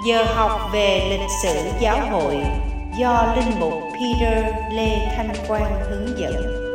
Giờ học về lịch sử giáo hội do Linh mục Peter Lê Thanh Quang hướng dẫn.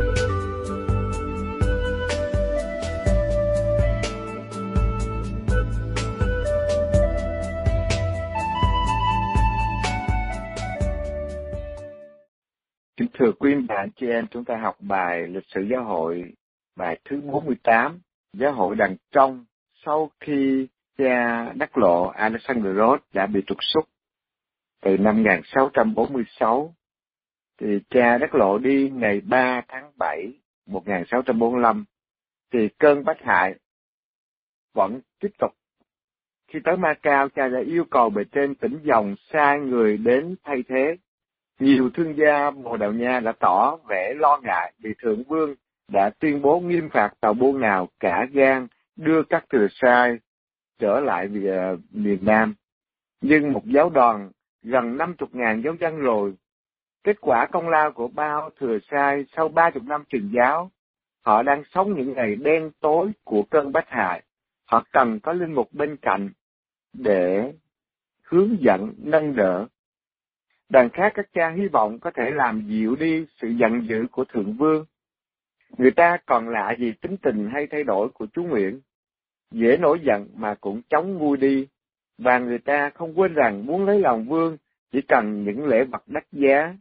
Kính thưa quý bạn chị em, chúng ta học bài lịch sử giáo hội, bài thứ 48, giáo hội đằng trong sau khi cha đắc lộ Alexandros đã bị trục xuất từ năm 1646, thì cha đắc lộ đi ngày 3 tháng 7 1645, thì cơn bách hại vẫn tiếp tục. Khi tới Macao, cha đã yêu cầu bề trên tỉnh Dòng sai người đến thay thế. Nhiều thương gia Bồ Đào Nha đã tỏ vẻ lo ngại vì Thượng Vương đã tuyên bố nghiêm phạt tàu buôn nào cả gan đưa các thừa sai trở lại miền Nam. Nhưng một giáo đoàn gần 50.000 giáo dân rồi, kết quả công lao của bao thừa sai sau 30 năm truyền giáo, họ đang sống những ngày đen tối của cơn bách hại. Họ cần có linh mục bên cạnh để hướng dẫn, nâng đỡ. Đằng khác, các cha hy vọng có thể làm dịu đi sự giận dữ của Thượng Vương. Người ta còn lạ gì tính tình hay thay đổi của Chúa Nguyễn, dễ nổi giận mà cũng chóng nguôi đi, và người ta không quên rằng muốn lấy lòng Vương chỉ cần những lễ vật đắt giá.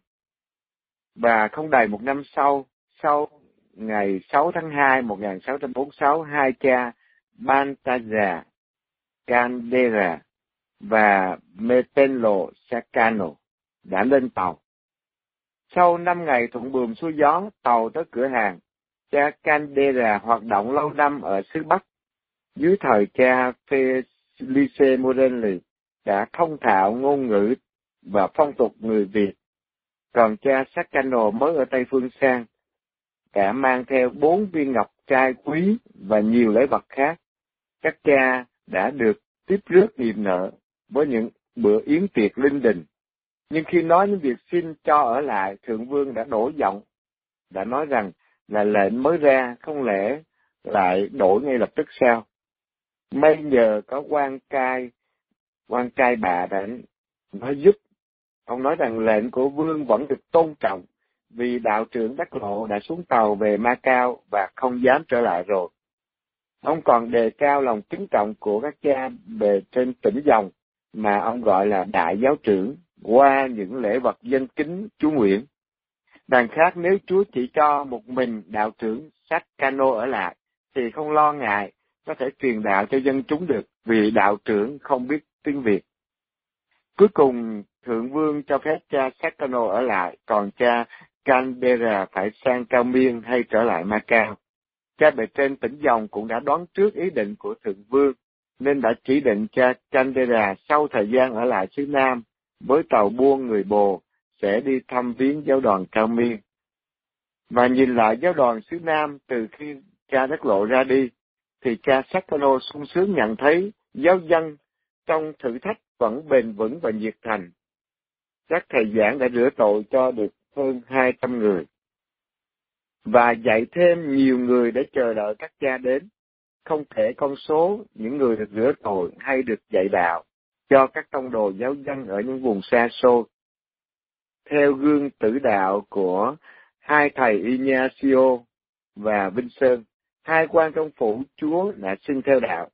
Và không đầy một năm sau ngày 6 tháng 2 1646, hai cha Baltazar Candera và Metelo Sacano đã lên tàu. Sau 5 ngày thuận buồm xuôi gió, tàu tới cửa hàng. Cha Candera hoạt động lâu năm ở xứ Bắc. Dưới thời cha Felice Morelli đã thông thạo ngôn ngữ và phong tục người Việt. Còn cha Sacano mới ở Tây Phương sang, cả mang theo 4 viên ngọc trai quý và nhiều lễ vật khác. Các cha đã được tiếp rước niềm nợ với những bữa yến tiệc linh đình. Nhưng khi nói đến việc xin cho ở lại, Thượng Vương đã đổi giọng, đã nói rằng là lệnh mới ra, không lẽ lại đổi ngay lập tức sao? May nhờ có quan cai bà đã nói giúp. Ông nói rằng lệnh của Vương vẫn được tôn trọng, vì đạo trưởng đắc lộ đã xuống tàu về Macao và không dám trở lại rồi. Ông còn đề cao lòng kính trọng của các cha bề trên tỉnh Dòng, mà ông gọi là đại giáo trưởng, qua những lễ vật dân kính Chúa Nguyễn. Đằng khác, nếu Chúa chỉ cho một mình đạo trưởng Sacano ở lại, thì không lo ngại có thể truyền đạo cho dân chúng được, vì đạo trưởng không biết tiếng Việt. Cuối cùng, Thượng Vương cho phép cha Sacano ở lại, còn cha Canberra phải sang Cao Miên hay trở lại Macao. Cha bề trên tỉnh Dòng cũng đã đoán trước ý định của Thượng Vương, nên đã chỉ định cha Canberra sau thời gian ở lại xứ Nam với tàu buôn người Bồ sẽ đi thăm viếng giáo đoàn Cao Miên. Và nhìn lại giáo đoàn xứ Nam từ khi cha đắc lộ ra đi, thì cha Sacano sung sướng nhận thấy giáo dân trong thử thách vẫn bền vững và nhiệt thành. Các thầy giảng đã rửa tội cho được hơn 200 người, và dạy thêm nhiều người để chờ đợi các cha đến. Không thể con số những người được rửa tội hay được dạy đạo cho các tông đồ giáo dân ở những vùng xa xôi. Theo gương tử đạo của hai thầy Ignacio và Vinh Sơn, hai quan trong phủ Chúa đã xin theo đạo.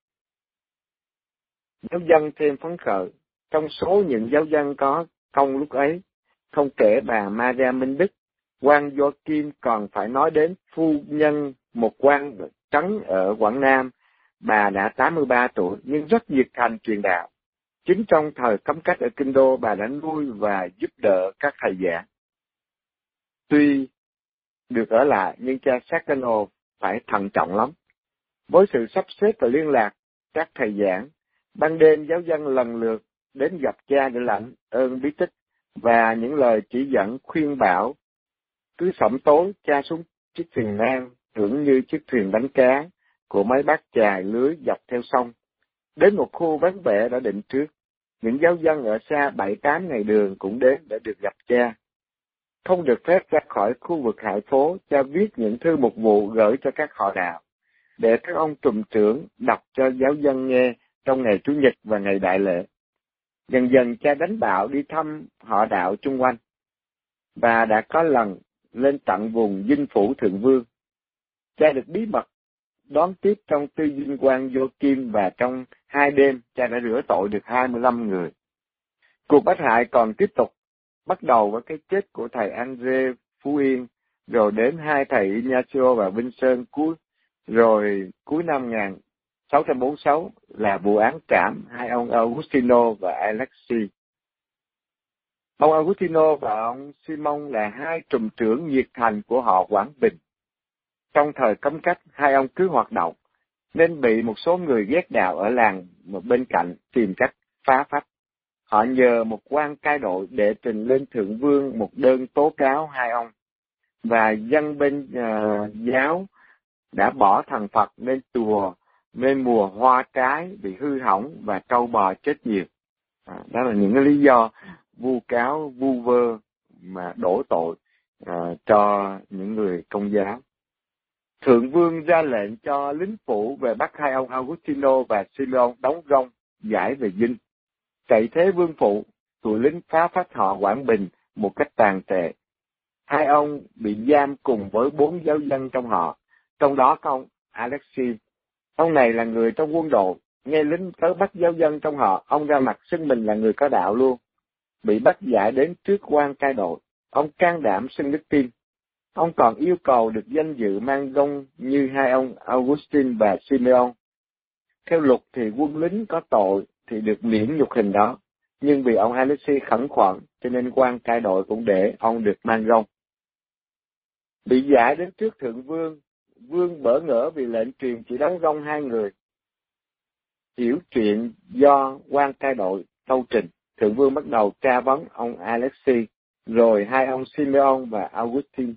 Giáo dân thêm phấn khởi. Trong số những giáo dân có công lúc ấy, không kể bà Maria Minh Đức, quan Joachim còn phải nói đến phu nhân một quan trấn ở Quảng Nam. Bà đã 83 tuổi nhưng rất nhiệt thành truyền đạo. Chính trong thời cấm cách ở Kinh Đô, bà đã nuôi và giúp đỡ các thầy giảng. Tuy được ở lại, nhưng cha Sacano phải thận trọng lắm. Với sự sắp xếp và liên lạc các thầy giảng, ban đêm giáo dân lần lượt đến gặp cha để lãnh ơn bí tích và những lời chỉ dẫn khuyên bảo. Cứ sẩm tối, cha xuống chiếc thuyền nan, tưởng như chiếc thuyền đánh cá của mấy bác chài lưới dọc theo sông. Đến một khu vắng vẻ đã định trước, những giáo dân ở xa 7-8 ngày đường cũng đến để được gặp cha. Không được phép ra khỏi khu vực hải phố, cha viết những thư mục vụ gửi cho các họ đạo, để các ông trùm trưởng đọc cho giáo dân nghe trong ngày Chủ nhật và ngày đại lễ. Dần dần cha đánh bạo đi thăm họ đạo chung quanh, và đã có lần lên tận vùng dinh phủ thượng vương. Cha được bí mật đón tiếp trong tư dinh quan vô kim, và trong 2 đêm cha đã rửa tội được 25 người. Cuộc bách hại còn tiếp tục, bắt đầu với cái chết của thầy André Phú Yên, rồi đến 2 thầy Ignacio và Vinh Sơn rồi cuối năm 1646 là vụ án trảm 2 ông Agustino và Alexi. Ông Agustino và ông Simon là 2 trùm trưởng nhiệt thành của họ Quảng Bình. Trong thời cấm cách, 2 ông cứ hoạt động, nên bị một số người ghét đạo ở làng bên cạnh tìm cách phá phách. Họ nhờ một quan cai đội để trình lên thượng vương một đơn tố cáo 2 ông, và dân bên giáo đã bỏ thần Phật nên chùa, nên mùa hoa trái bị hư hỏng và trâu bò chết nhiều. Đó là những cái lý do vu cáo, vu vơ mà đổ tội cho những người Công giáo. Thượng vương ra lệnh cho lính phủ về bắt 2 ông Agustino và Simeon đóng gông giải về dinh. Cậy thế vương phụ, tụi lính phá phách họ Quảng Bình một cách tàn tệ. 2 ông bị giam cùng với 4 giáo dân trong họ, trong đó có ông Alexi. Ông này là người trong quân đội, nghe lính tới bắt giáo dân trong họ, ông ra mặt xưng mình là người có đạo luôn. Bị bắt giải đến trước quan cai đội, ông can đảm xưng đức tin. Ông còn yêu cầu được danh dự mang gông như 2 ông Augustine và Simeon. Theo luật thì quân lính có tội thì được miễn nhục hình đó, nhưng vì ông Alexi khẩn khoản cho nên quan cai đội cũng để ông được mang gông. Bị giải đến trước thượng vương, vương bỡ ngỡ vì lệnh truyền chỉ đóng gông 2 người. Hiểu chuyện do quan cai đội tâu trình, thượng vương bắt đầu tra vấn ông Alexi, rồi 2 ông Simeon và Augustine.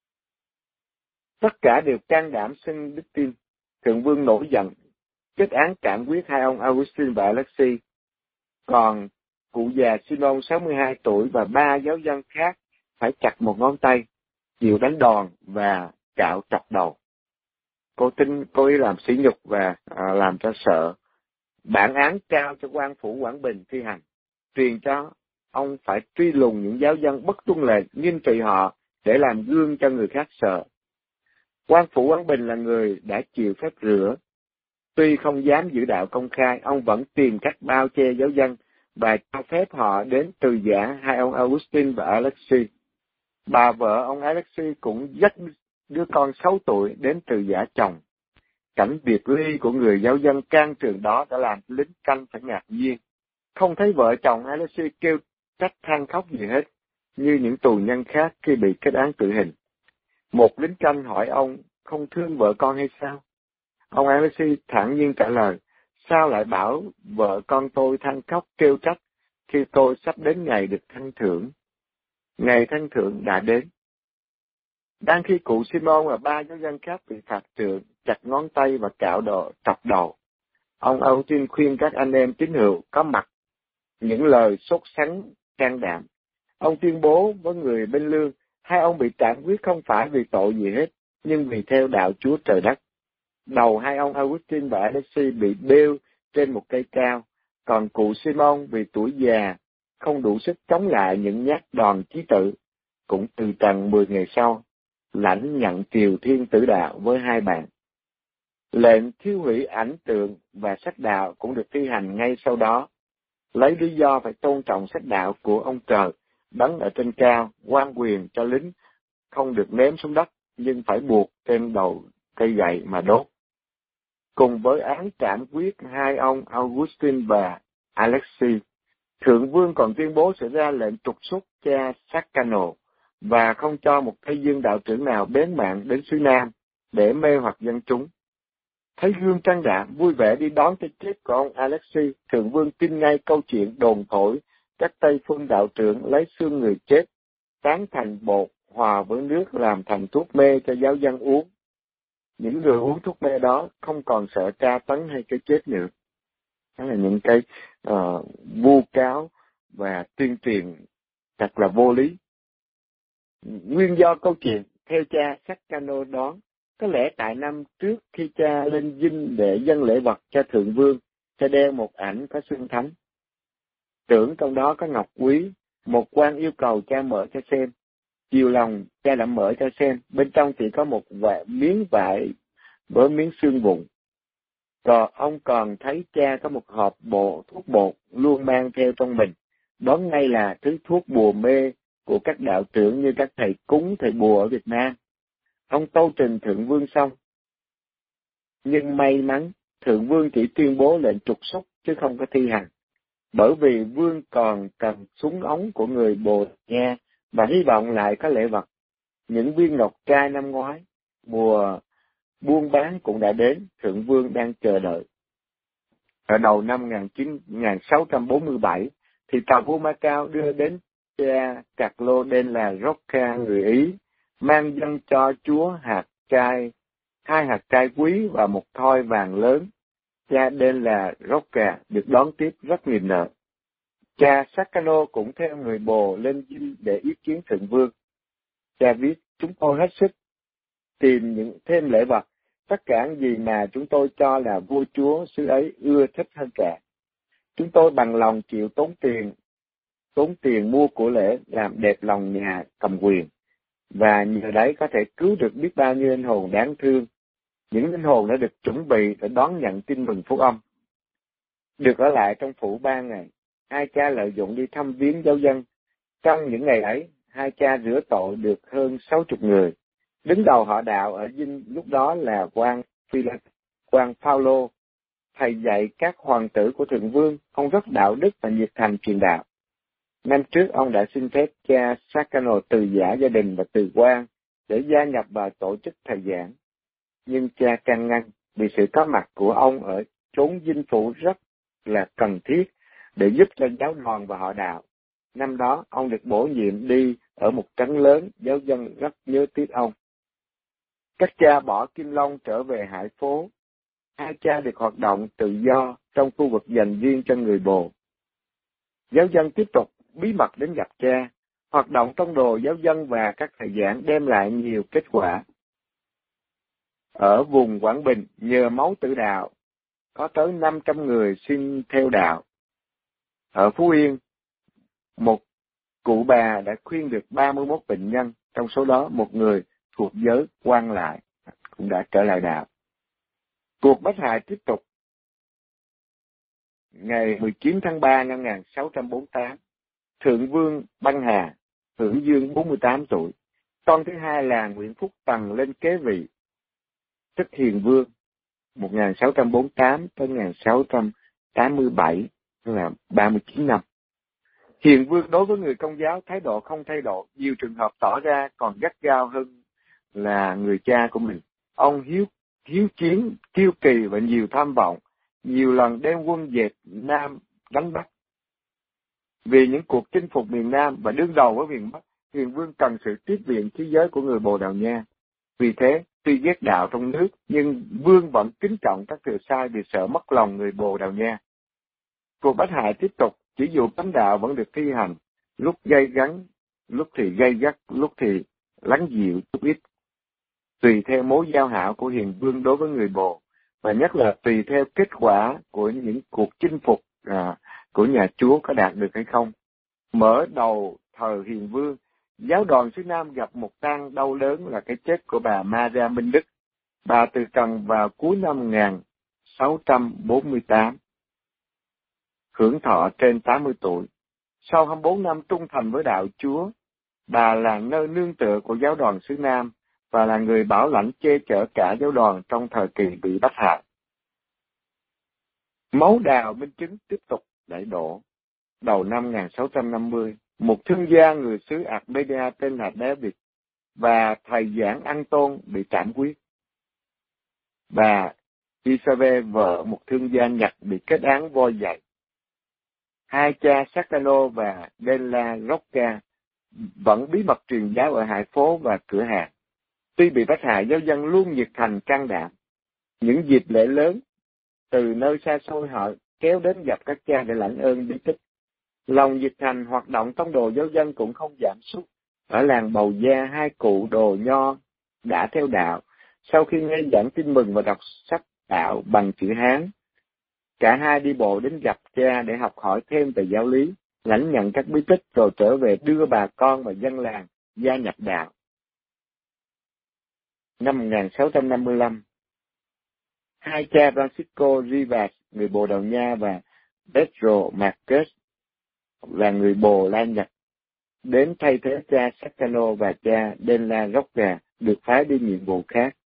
Tất cả đều can đảm xưng đức tin. Thượng vương nổi giận, kết án trảm quyết 2 ông Augustine và Alexi. Còn cụ già Simeon 62 tuổi và 3 giáo dân khác phải chặt một ngón tay, chịu đánh đòn và cạo chọc đầu. Cô ý làm sỉ nhục và làm cho sợ. Bản án trao cho quan phủ Quảng Bình thi hành, truyền cho ông phải truy lùng những giáo dân bất tuân lệnh, nghiêm trị họ để làm gương cho người khác sợ. Quan phủ Quảng Bình là người đã chịu phép rửa. Tuy không dám giữ đạo công khai, ông vẫn tìm cách bao che giáo dân và cho phép họ đến từ giả 2 ông Augustine và Alexi. Bà vợ ông Alexi cũng dắt đứa con 6 tuổi đến từ giả chồng. Cảnh biệt ly của người giáo dân can trường đó đã làm lính canh phải ngạc nhiên. Không thấy vợ chồng Alexi kêu trách than khóc gì hết, như những tù nhân khác khi bị kết án tử hình. Một lính canh hỏi ông không thương vợ con hay sao? Ông Alexi thản nhiên trả lời, sao lại bảo vợ con tôi than khóc kêu trách khi tôi sắp đến ngày được thăng thưởng? Ngày thăng thưởng đã đến. Đang khi cụ Simon và 3 giáo dân khác bị phạt trượng, chặt ngón tay và cạo trọc đầu, ông Augustine khuyên các anh em tín hữu có mặt những lời sốt sắng can đảm. Ông tuyên bố với người bên lương, 2 ông bị trảm quyết không phải vì tội gì hết, nhưng vì theo đạo Chúa trời đất. Đầu 2 ông Augustine và Alexi bị bêu trên một cây cao, còn cụ Simon vì tuổi già không đủ sức chống lại những nhát đòn chí tử, cũng từ trần 10 ngày sau lãnh nhận triều thiên tử đạo với 2 bạn. Lệnh thiêu hủy ảnh tượng và sách đạo cũng được thi hành ngay sau đó, lấy lý do phải tôn trọng sách đạo của ông trời đấng ở trên cao, quan quyền cho lính không được ném xuống đất, nhưng phải buộc trên đầu cây gậy mà đốt. Cùng với án trảm quyết 2 ông Augustine và Alexi, thượng vương còn tuyên bố sẽ ra lệnh trục xuất cha Saccano và không cho một Tây Dương đạo trưởng nào bén mạng đến xứ Nam để mê hoặc dân chúng. Thấy gương can đảm vui vẻ đi đón cái chết của ông Alexi, thượng vương tin ngay câu chuyện đồn thổi các Tây phương đạo trưởng lấy xương người chết tán thành bột hòa với nước làm thành thuốc mê cho giáo dân uống. Những người uống thuốc mê đó không còn sợ tra tấn hay cái chết nữa. Đó là những cái vu cáo và tuyên truyền thật là vô lý. Nguyên do câu chuyện theo cha Saccano đoán, có lẽ tại năm trước khi cha lên dinh để dâng lễ vật cho thượng vương, cha đeo một ảnh có xương thánh. tưởng trong đó có ngọc quý. Một quan yêu cầu cha mở cho xem. Chiều lòng cha đã mở cho xem, bên trong chỉ có một miếng vải với miếng xương vụn. Còn ông còn thấy cha có một hộp thuốc bột luôn mang theo trong mình. Đó ngay là thứ thuốc bùa mê của các đạo trưởng như các thầy cúng, thầy bùa ở Việt Nam. Ông tâu trình Thượng Vương xong. Nhưng may mắn, Thượng Vương chỉ tuyên bố lệnh trục xuất chứ không có thi hành. Bởi vì Vương còn cần súng ống của người Bồ Nha và hy vọng lại có lễ vật. Những viên ngọc trai năm ngoái, mùa buôn bán cũng đã đến, Thượng Vương đang chờ đợi. Ở đầu năm 1647, thì tàu vua Macao đưa đến cha Carlo della Rocca người Ý, mang dâng cho chúa hai hạt trai quý và một thoi vàng lớn. Cha della Rocca được đón tiếp rất niềm nở. Cha Sacano cũng theo người Bồ lên dinh để ý kiến Thượng Vương. Cha viết, chúng tôi hết sức tìm thêm lễ vật, tất cả những gì mà chúng tôi cho là vua chúa xứ ấy ưa thích hơn cả. Chúng tôi bằng lòng chịu tốn tiền mua của lễ, làm đẹp lòng nhà cầm quyền, và nhờ đấy có thể cứu được biết bao nhiêu linh hồn đáng thương. Những linh hồn đã được chuẩn bị để đón nhận tin mừng phúc âm. Được ở lại trong phủ 3 ngày, hai cha lợi dụng đi thăm viếng giáo dân. Trong những ngày ấy, hai cha rửa tội được hơn 60 người. Đứng đầu họ đạo ở dinh lúc đó là quan Paulo, thầy dạy các hoàng tử của Thượng Vương. Ông rất đạo đức và nhiệt thành truyền đạo. Năm trước ông đã xin phép cha Sacano từ giã gia đình và từ quan để gia nhập vào tổ chức thầy giảng. Nhưng cha can ngăn vì sự có mặt của ông ở chốn dinh phủ rất là cần thiết để giúp cho giáo đoàn và họ đạo. Năm đó ông được bổ nhiệm đi ở một trấn lớn, giáo dân rất nhớ tiếc ông. Các cha bỏ Kim Long trở về Hải Phố. Hai cha được hoạt động tự do trong khu vực dành riêng cho người Bồ. Giáo dân tiếp tục bí mật đến gặp cha. Hoạt động trong đồ giáo dân và các thầy giảng đem lại nhiều kết quả. Ở vùng Quảng Bình, nhờ máu tử đạo, có tới 500 người xin theo đạo. Ở Phú Yên, một cụ bà đã khuyên được 31 bệnh nhân, trong số đó một người thuộc giới Quan Lại cũng đã trở lại đạo. Cuộc bách hại tiếp tục. Ngày 19 tháng 3 năm 1648, Thượng Vương Băng Hà, hưởng dương 48 tuổi. Con thứ hai là Nguyễn Phúc Tần lên kế vị, tức Hiền Vương, 1648 tới 1687, tức là 39 năm. Hiền Vương đối với người Công giáo thái độ không thay đổi, nhiều trường hợp tỏ ra còn gắt gao hơn là người cha của mình. Ông hiếu chiến, kiêu kỳ và nhiều tham vọng, nhiều lần đem quân dẹp Nam đánh Bắc. Vì những cuộc chinh phục miền Nam và đương đầu với miền Bắc, Hiền Vương cần sự tiếp viện khí giới của người Bồ Đào Nha. Vì thế, tuy ghét đạo trong nước, nhưng Vương vẫn kính trọng các thừa sai vì sợ mất lòng người Bồ Đào Nha. Cuộc bách hại tiếp tục, chỉ dụ cấm đạo vẫn được thi hành, lúc gay gắn, lúc thì gay gắt, lúc thì lắng dịu chút ít, tùy theo mối giao hảo của Hiền Vương đối với người Bồ, và nhất là tùy theo kết quả của những cuộc chinh phục của nhà Chúa có đạt được hay không. Mở đầu thời Hiền Vương, giáo đoàn xứ Nam gặp một tan đau lớn là cái chết của bà Maria Minh Đức. Bà từ trần vào cuối năm 1648, hưởng thọ trên 80 tuổi. Sau 24 năm trung thành với đạo Chúa, bà là nơi nương tựa của giáo đoàn xứ Nam và là người bảo lãnh che chở cả giáo đoàn trong thời kỳ bị bắt hại. Máu đào minh chứng tiếp tục đẩy đổ. Đầu năm 1650, một thương gia người xứ Armenia tên là David và thầy giảng Anton bị trảm quyết. Bà Isabel, vợ một thương gia Nhật, bị kết án voi dậy. Hai cha Sacano và Della Rocca vẫn bí mật truyền giáo ở Hải Phố và cửa hàng. Tuy bị bắt hại, giáo dân luôn nhiệt thành can đảm. Những dịp lễ lớn, từ nơi xa xôi họ kéo đến gặp các cha để lãnh ơn bí tích. Lòng nhiệt thành hoạt động trong đồ giáo dân cũng không giảm sút. Ở làng Bầu Gia, hai cụ Đồ Nho đã theo đạo. Sau khi nghe giảng tin mừng và đọc sách đạo bằng chữ Hán, Cả hai đi bộ đến gặp cha để học hỏi thêm về giáo lý, lãnh nhận các bí tích rồi trở về đưa bà con và dân làng gia nhập đạo. Năm 1655, hai cha Francisco Rivas, người Bồ Đào Nha, và Pedro Marquez là người Bồ La Nhật, đến thay thế cha Sacano và cha De la Roca được phái đi nhiệm vụ khác.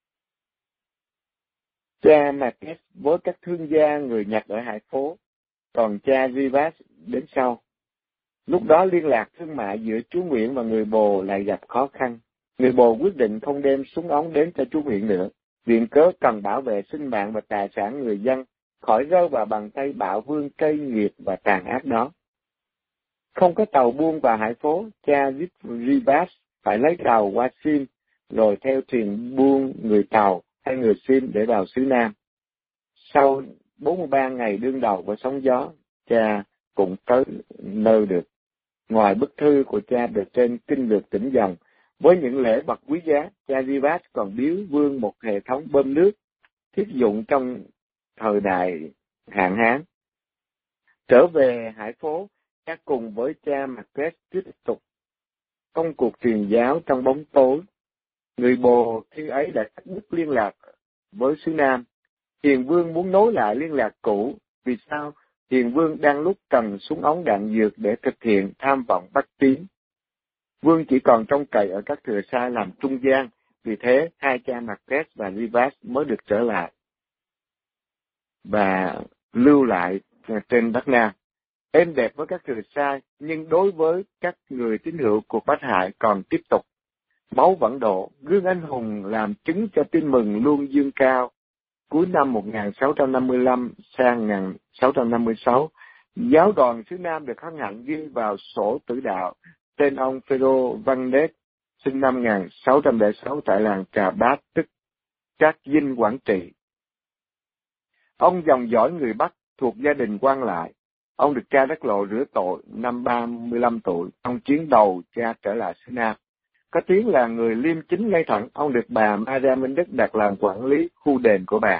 Cha Marquez với các thương gia người Nhật ở Hải Phố, còn cha Rivas đến sau. Lúc đó liên lạc thương mại giữa chú Nguyễn và người Bồ lại gặp khó khăn. Người Bồ quyết định không đem súng ống đến cho chú Nguyễn nữa, viện cớ cần bảo vệ sinh mạng và tài sản người dân khỏi rơi vào bàn tay bạo vương cay nghiệt và tàn ác đó. Không có tàu buôn vào Hải Phố, cha Rivas phải lấy tàu qua Sim, rồi theo thuyền buôn người Tàu hay người Sim để vào xứ Nam. Sau 43 ngày đương đầu với sóng gió, cha cũng tới nơi được. Ngoài bức thư của cha được trên kinh lược tỉnh dòng, với những lễ vật quý giá, cha Rivas còn biếu vương một hệ thống bơm nước thiết dụng trong thời đại hạn hán. Trở về Hải Phố, cha cùng với cha Marquez tiếp tục công cuộc truyền giáo trong bóng tối. Người Bồ khi ấy đã cắt đứt liên lạc với xứ Nam. Hiền Vương muốn nối lại liên lạc cũ. Vì sao? Hiền Vương đang lúc cần súng ống đạn dược để thực hiện tham vọng bắc tiến. Vương chỉ còn trông cậy ở các thừa sai làm trung gian, vì thế hai cha Marquez và Rivas mới được trở lại và lưu lại trên đất Nam. Êm đẹp với các thừa sai, nhưng đối với các người tín hữu cuộc bách hại còn tiếp tục. Máu vẫn đổ, gương anh hùng làm chứng cho tin mừng luôn dương cao. Cuối năm 1655 sang 1656, giáo đoàn xứ Nam được hân hạnh ghi vào sổ tử đạo tên ông Pedro Văn Nết, sinh năm 1606 tại làng Trà Bát, tức Trác Vinh, Quảng Trị. Ông dòng dõi người Bắc thuộc gia đình quan lại. Ông được cha đắc lộ rửa tội năm 35 tuổi, trong chiến đầu cha trở lại xứ Nam. Có tiếng là người liêm chính ngay thẳng, ông được bà Maria Minh Đức đặt làm quản lý khu đền của bà.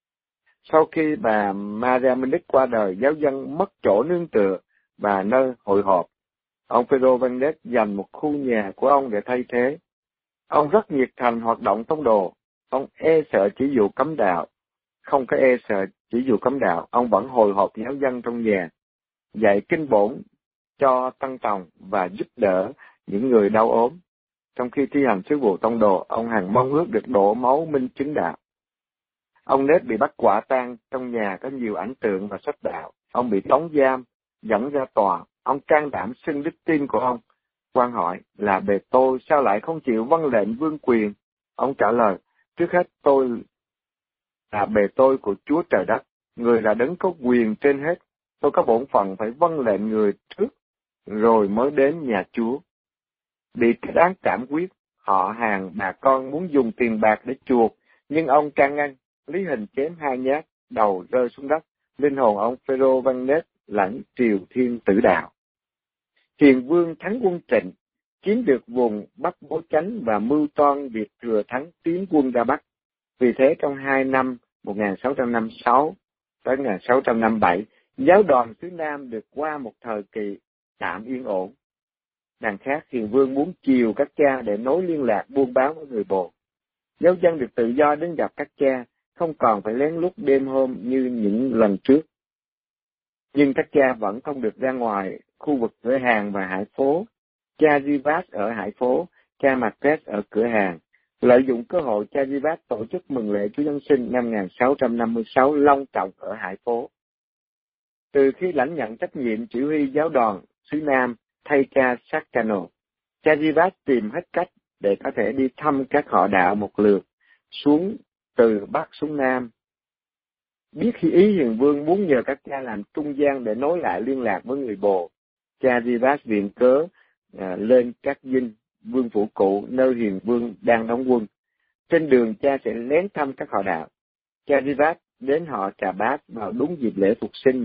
Sau khi bà Maria Minh Đức qua đời, giáo dân mất chỗ nương tựa và nơi hội họp. Ông Pedro Văn Nết dành một khu nhà của ông để thay thế. Ông rất nhiệt thành hoạt động tông đồ. Ông e sợ chỉ dụ cấm đạo. Không có e sợ chỉ dụ cấm đạo, ông vẫn hồi họp giáo dân trong nhà, dạy kinh bổn cho tăng tòng và giúp đỡ những người đau ốm. Trong khi thi hành sứ vụ tông đồ, ông hằng mong ước được đổ máu minh chứng đạo. Ông Nết bị bắt quả tang, trong nhà có nhiều ảnh tượng và sách đạo. Ông bị tống giam, dẫn ra tòa. Ông can đảm xưng đức tin của ông. Quan hỏi là bề tôi sao lại không chịu vâng lệnh vương quyền? Ông trả lời, trước hết tôi là bề tôi của Chúa trời đất, người là đấng có quyền trên hết. Tôi có bổn phận phải vâng lệnh người trước, rồi mới đến nhà Chúa. Bị kết án trảm quyết, họ hàng bà con muốn dùng tiền bạc để chuộc, nhưng ông can ngăn, lý hình chém 2 nhát, đầu rơi xuống đất. Linh hồn ông Pedro Văn Nết lãnh triều thiên tử đạo. Hiền Vương thắng quân Trịnh, chiếm được vùng Bắc Bố Chánh và mưu toan việc thừa thắng tiến quân ra Bắc. Vì thế trong 2 năm 1656 tới 1657, giáo đoàn xứ Nam được qua một thời kỳ tạm yên ổn. Đằng khác, Hiền Vương muốn chiều các cha để nối liên lạc buôn bán với người Bồ. Giáo dân được tự do đến gặp các cha, không còn phải lén lút đêm hôm như những lần trước. Nhưng các cha vẫn không được ra ngoài khu vực cửa hàng và Hải Phố. Cha Rivas ở Hải Phố, cha Marquez ở cửa hàng. Lợi dụng cơ hội, cha Rivas tổ chức mừng lễ Chúa Giáng sinh năm 1656 long trọng ở Hải Phố. Từ khi lãnh nhận trách nhiệm chỉ huy giáo đoàn xứ Nam thay cha Sacano, cha Rivas tìm hết cách để có thể đi thăm các họ đạo một lượt, xuống từ Bắc xuống Nam. Biết khi ý Hiền Vương muốn nhờ các cha làm trung gian để nối lại liên lạc với người Bồ, cha Rivas viện cớ lên Trác Vinh, vương phủ cũ, nơi Hiền Vương đang đóng quân. Trên đường cha sẽ lén thăm các họ đạo. Cha Rivas đến họ Trà Bát vào đúng dịp lễ Phục sinh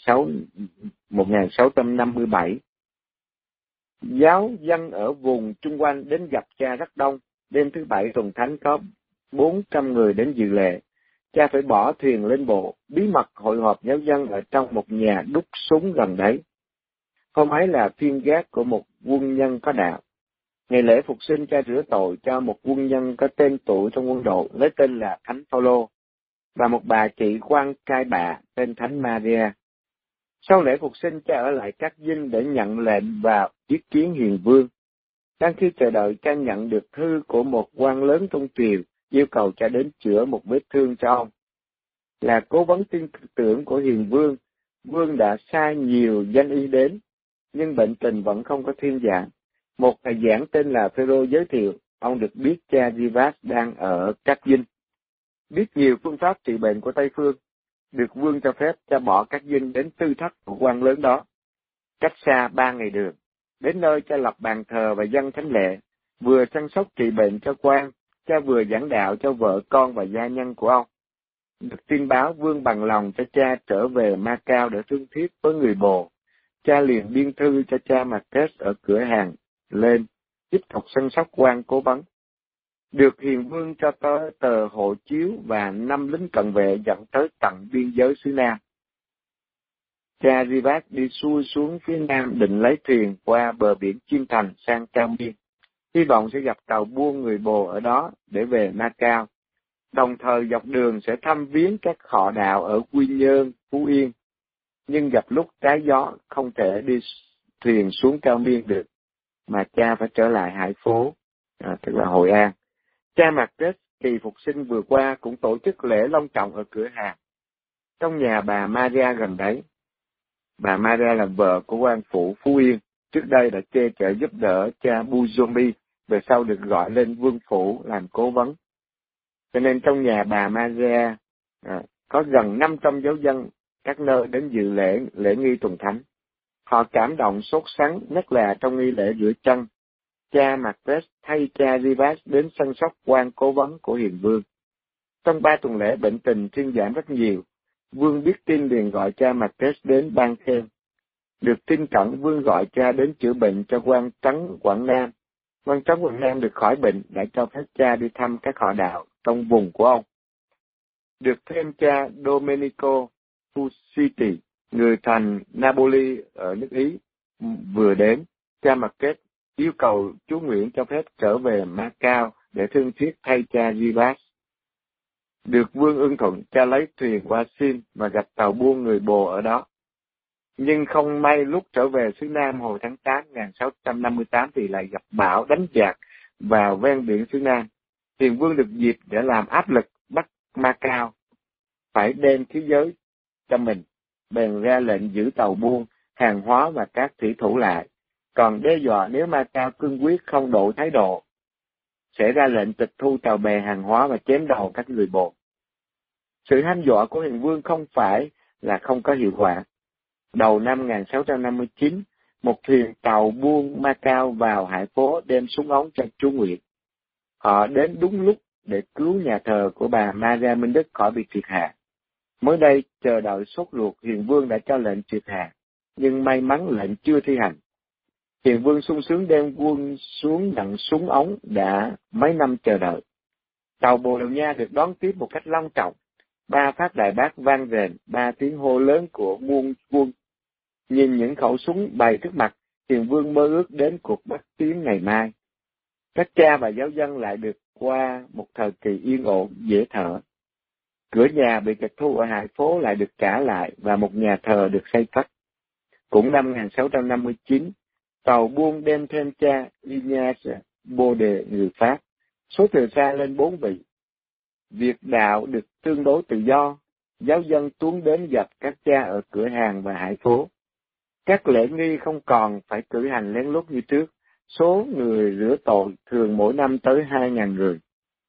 1657. Giáo dân ở vùng chung quanh đến gặp cha rất đông. Đêm thứ Bảy tuần thánh có 400 người đến dự lễ. cha phải bỏ thuyền lên bộ, bí mật hội họp giáo dân ở trong một nhà đúc súng gần đấy. Hôm ấy là phiên gác của một quân nhân có đạo. Ngày lễ phục sinh, cha rửa tội cho một quân nhân có tên tuổi trong quân đội, lấy tên là Thánh Phaolô, và một bà chị quan cai bạ tên Thánh Maria. Sau lễ phục sinh, cha ở lại các dinh để nhận lệnh vào yết kiến hiền vương. Đang khi chờ đợi, cha nhận được thư của một quan lớn trong triều, yêu cầu cha đến chữa một vết thương cho ông. Là cố vấn tin tưởng của hiền vương, vương đã sai nhiều danh y đến, nhưng bệnh tình vẫn không có thuyên giảm. Một thầy giảng tên là Phêrô giới thiệu, ông được biết cha Rivas đang ở các dinh. Biết nhiều phương pháp trị bệnh của Tây Phương, được vương cho phép cha bỏ các dinh đến tư thất của quan lớn đó, cách xa 3 ngày đường. Đến nơi cha lập bàn thờ và dâng thánh lễ, vừa chăm sóc trị bệnh cho quan, cha vừa giảng đạo cho vợ con và gia nhân của ông. Được tin báo, vương bằng lòng cho cha trở về Macao để thương thuyết với người bồ. Cha liền biên thư cho cha Marquez ở cửa hàng lên, tiếp tục săn sóc quan cố vấn. Được hiền vương cho tới tờ hộ chiếu và 5 lính cận vệ dẫn tới tận biên giới xứ Nam. Cha Rivas đi xuôi xuống phía Nam định lấy thuyền qua bờ biển Chiêm Thành sang Cao Miên, hy vọng sẽ gặp tàu buôn người bồ ở đó để về Macao. Đồng thời dọc đường sẽ thăm viếng các họ đạo ở Quy Nhơn, Phú Yên, nhưng gặp lúc trái gió không thể đi thuyền xuống Cao Miên được, mà cha phải trở lại Hải Phố, tức là Hội An. Cha Marquez kỳ phục sinh vừa qua cũng tổ chức lễ long trọng ở cửa hàng, trong nhà bà Maria gần đấy. Bà Maria là vợ của quan phủ Phú Yên, trước đây đã che chở giúp đỡ cha Buzombi, về sau được gọi lên vương phủ làm cố vấn. Cho nên trong nhà bà Maria có gần 500 giáo dân các nơi đến dự lễ nghi tuần thánh. Họ cảm động sốt sắng, nhất là trong nghi lễ rửa chân. Cha Marquez thay cha Rivas đến săn sóc quan cố vấn của hiền vương. Trong 3 tuần lễ bệnh tình thuyên giảm rất nhiều. Vương biết tin liền gọi cha Marquez đến ban khen. Được tin cẩn, vương gọi cha đến chữa bệnh cho quan Trấn Quảng Nam. Quan Trấn Quảng Nam được khỏi bệnh đã cho phép cha đi thăm các họ đạo trong vùng của ông. Được thêm cha Domenico Fusiti, người thành Napoli ở nước Ý, vừa đến, cha Marquez yêu cầu chúa Nguyễn cho phép trở về Macao để thương thuyết thay cha Rivas. Được vương ưng thuận, cha lấy thuyền qua Xin và gặp tàu buôn người bồ ở đó. Nhưng không may lúc trở về xứ Nam hồi tháng 8 1658 thì lại gặp bão đánh dạt vào ven biển xứ Nam. Hiền vương được dịp để làm áp lực bắt Macao phải đem thế giới cho mình, bèn ra lệnh giữ tàu buôn, hàng hóa và các thủy thủ lại, còn đe dọa nếu Macao cương quyết không đổi thái độ, sẽ ra lệnh tịch thu tàu bè hàng hóa và chém đầu các người bồ. Sự hăm dọa của hiền vương không phải là không có hiệu quả. Đầu năm 1659, một thuyền tàu buôn Macao vào Hải Phố đem súng ống cho chúa Nguyễn. Họ đến đúng lúc để cứu nhà thờ của bà Maria Minh Đức khỏi bị triệt hạ. Mới đây, chờ đợi sốt ruột, hiền vương đã cho lệnh triệt hạ, nhưng may mắn lệnh chưa thi hành. Hiền vương sung sướng đem quân xuống nhận súng ống đã mấy năm chờ đợi. Tàu Bồ Đào Nha được đón tiếp một cách long trọng. 3 phát đại bác vang rền, 3 tiếng hô lớn của muôn quân. Nhìn những khẩu súng bày trước mặt, hiền vương mơ ước đến cuộc bắt tiến ngày mai. Các cha và giáo dân lại được qua một thời kỳ yên ổn, dễ thở. Cửa nhà bị tịch thu ở Hải Phố lại được trả lại và một nhà thờ được xây cất. Cũng năm 1659, tàu buôn đem thêm cha Ignace Bode người Pháp, số từ xa lên 4 vị. Việc đạo được tương đối tự do, giáo dân tuôn đến gặp các cha ở cửa hàng và Hải Phố. Các lễ nghi không còn phải cử hành lén lút như trước, số người rửa tội thường mỗi năm tới 2.000 người.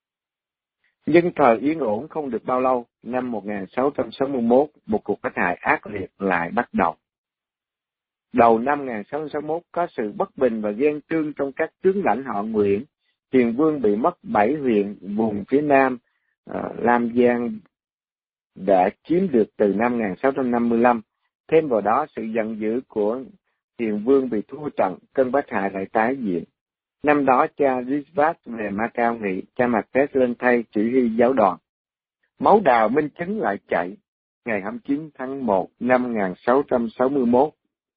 Nhưng thời yên ổn không được bao lâu, năm 1661, một cuộc bắt hại ác liệt lại bắt đầu. Đầu năm 1661 có sự bất bình và ghen tương trong các tướng lãnh họ Nguyễn. Hiền vương bị mất 7 huyện vùng phía Nam, Lam Giang đã chiếm được từ năm 1655. Thêm vào đó, sự giận dữ của hiền vương bị thua trận, cơn bắt hại lại tái diễn. Năm đó, cha Rivas về Macao nghỉ, cha Marquez lên thay chỉ huy giáo đoàn. Máu đào minh chứng lại chảy. Ngày 29 tháng 1 năm 1661,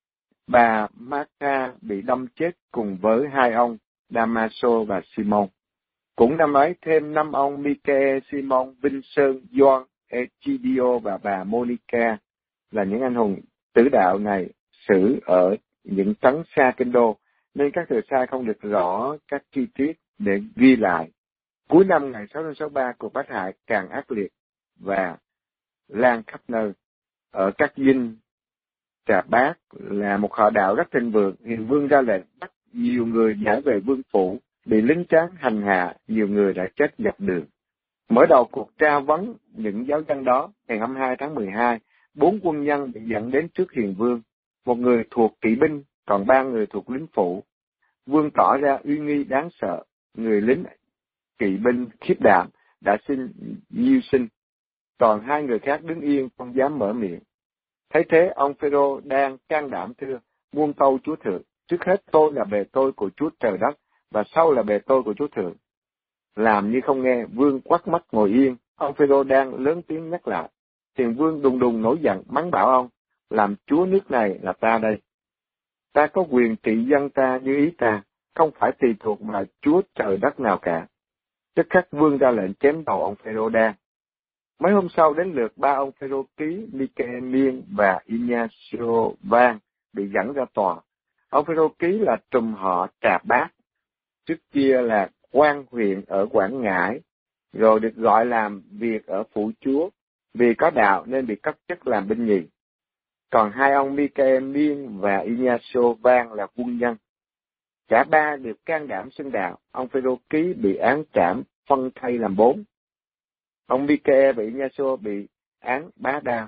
bà Martha bị đâm chết cùng với hai ông Damaso và Simon. Cũng năm ấy thêm 5 ông Michael, Simon, Vincent, John, Egidio và bà Monica là những anh hùng tử đạo này xử ở những trấn xa kinh đô, nên các tờ sai không được rõ các chi tiết để ghi lại. Cuối năm 1663, cuộc bách hại càng ác liệt và lan khắp nơi. Ở các dinh Trà Bát là một họ đạo rất thịnh vượng, hiền vương ra lệnh bắt nhiều người giải về vương phủ, bị lính tráng hành hạ, nhiều người đã chết dọc đường. Mở đầu cuộc tra vấn những giáo dân đó, ngày 22 tháng 12, 4 quân nhân bị dẫn đến trước hiền vương, một người thuộc kỵ binh, còn 3 người thuộc lính phủ. Vương tỏ ra uy nghi đáng sợ, người lính kỵ binh khiếp đảm đã xin nhiêu sinh, còn 2 người khác đứng yên không dám mở miệng. Thấy thế, ông Phêrô đang can đảm thưa: muôn tâu Chúa Thượng, trước hết tôi là bề tôi của Chúa Trời Đất, và sau là bề tôi của Chúa Thượng. Làm như không nghe, vương quắt mắt ngồi yên. Ông Phêrô đang lớn tiếng nhắc lại. Hiền vương đùng đùng nổi giận, mắng bảo ông: làm chúa nước này là ta đây. Ta có quyền trị dân ta như ý ta, không phải tùy thuộc vào Chúa Trời Đất nào cả. Tức khắc vương ra lệnh chém đầu ông Phêrô đang. Mấy hôm sau đến lượt 3 ông Phêrô Ký, Michael Miên và Ignacio Vang bị dẫn ra tòa. Ông Phêrô Ký là trùm họ Trà Bát, trước kia là quan huyện ở Quảng Ngãi, rồi được gọi làm việc ở phủ chúa, vì có đạo nên bị cấp chức làm binh nhì. Còn 2 ông Michael Miên và Ignacio Vang là quân nhân. Cả 3 được can đảm xưng đạo. Ông Phêrô Ký bị án trảm phân thây làm 4. Ông Michael và Ignacio bị án bá đao.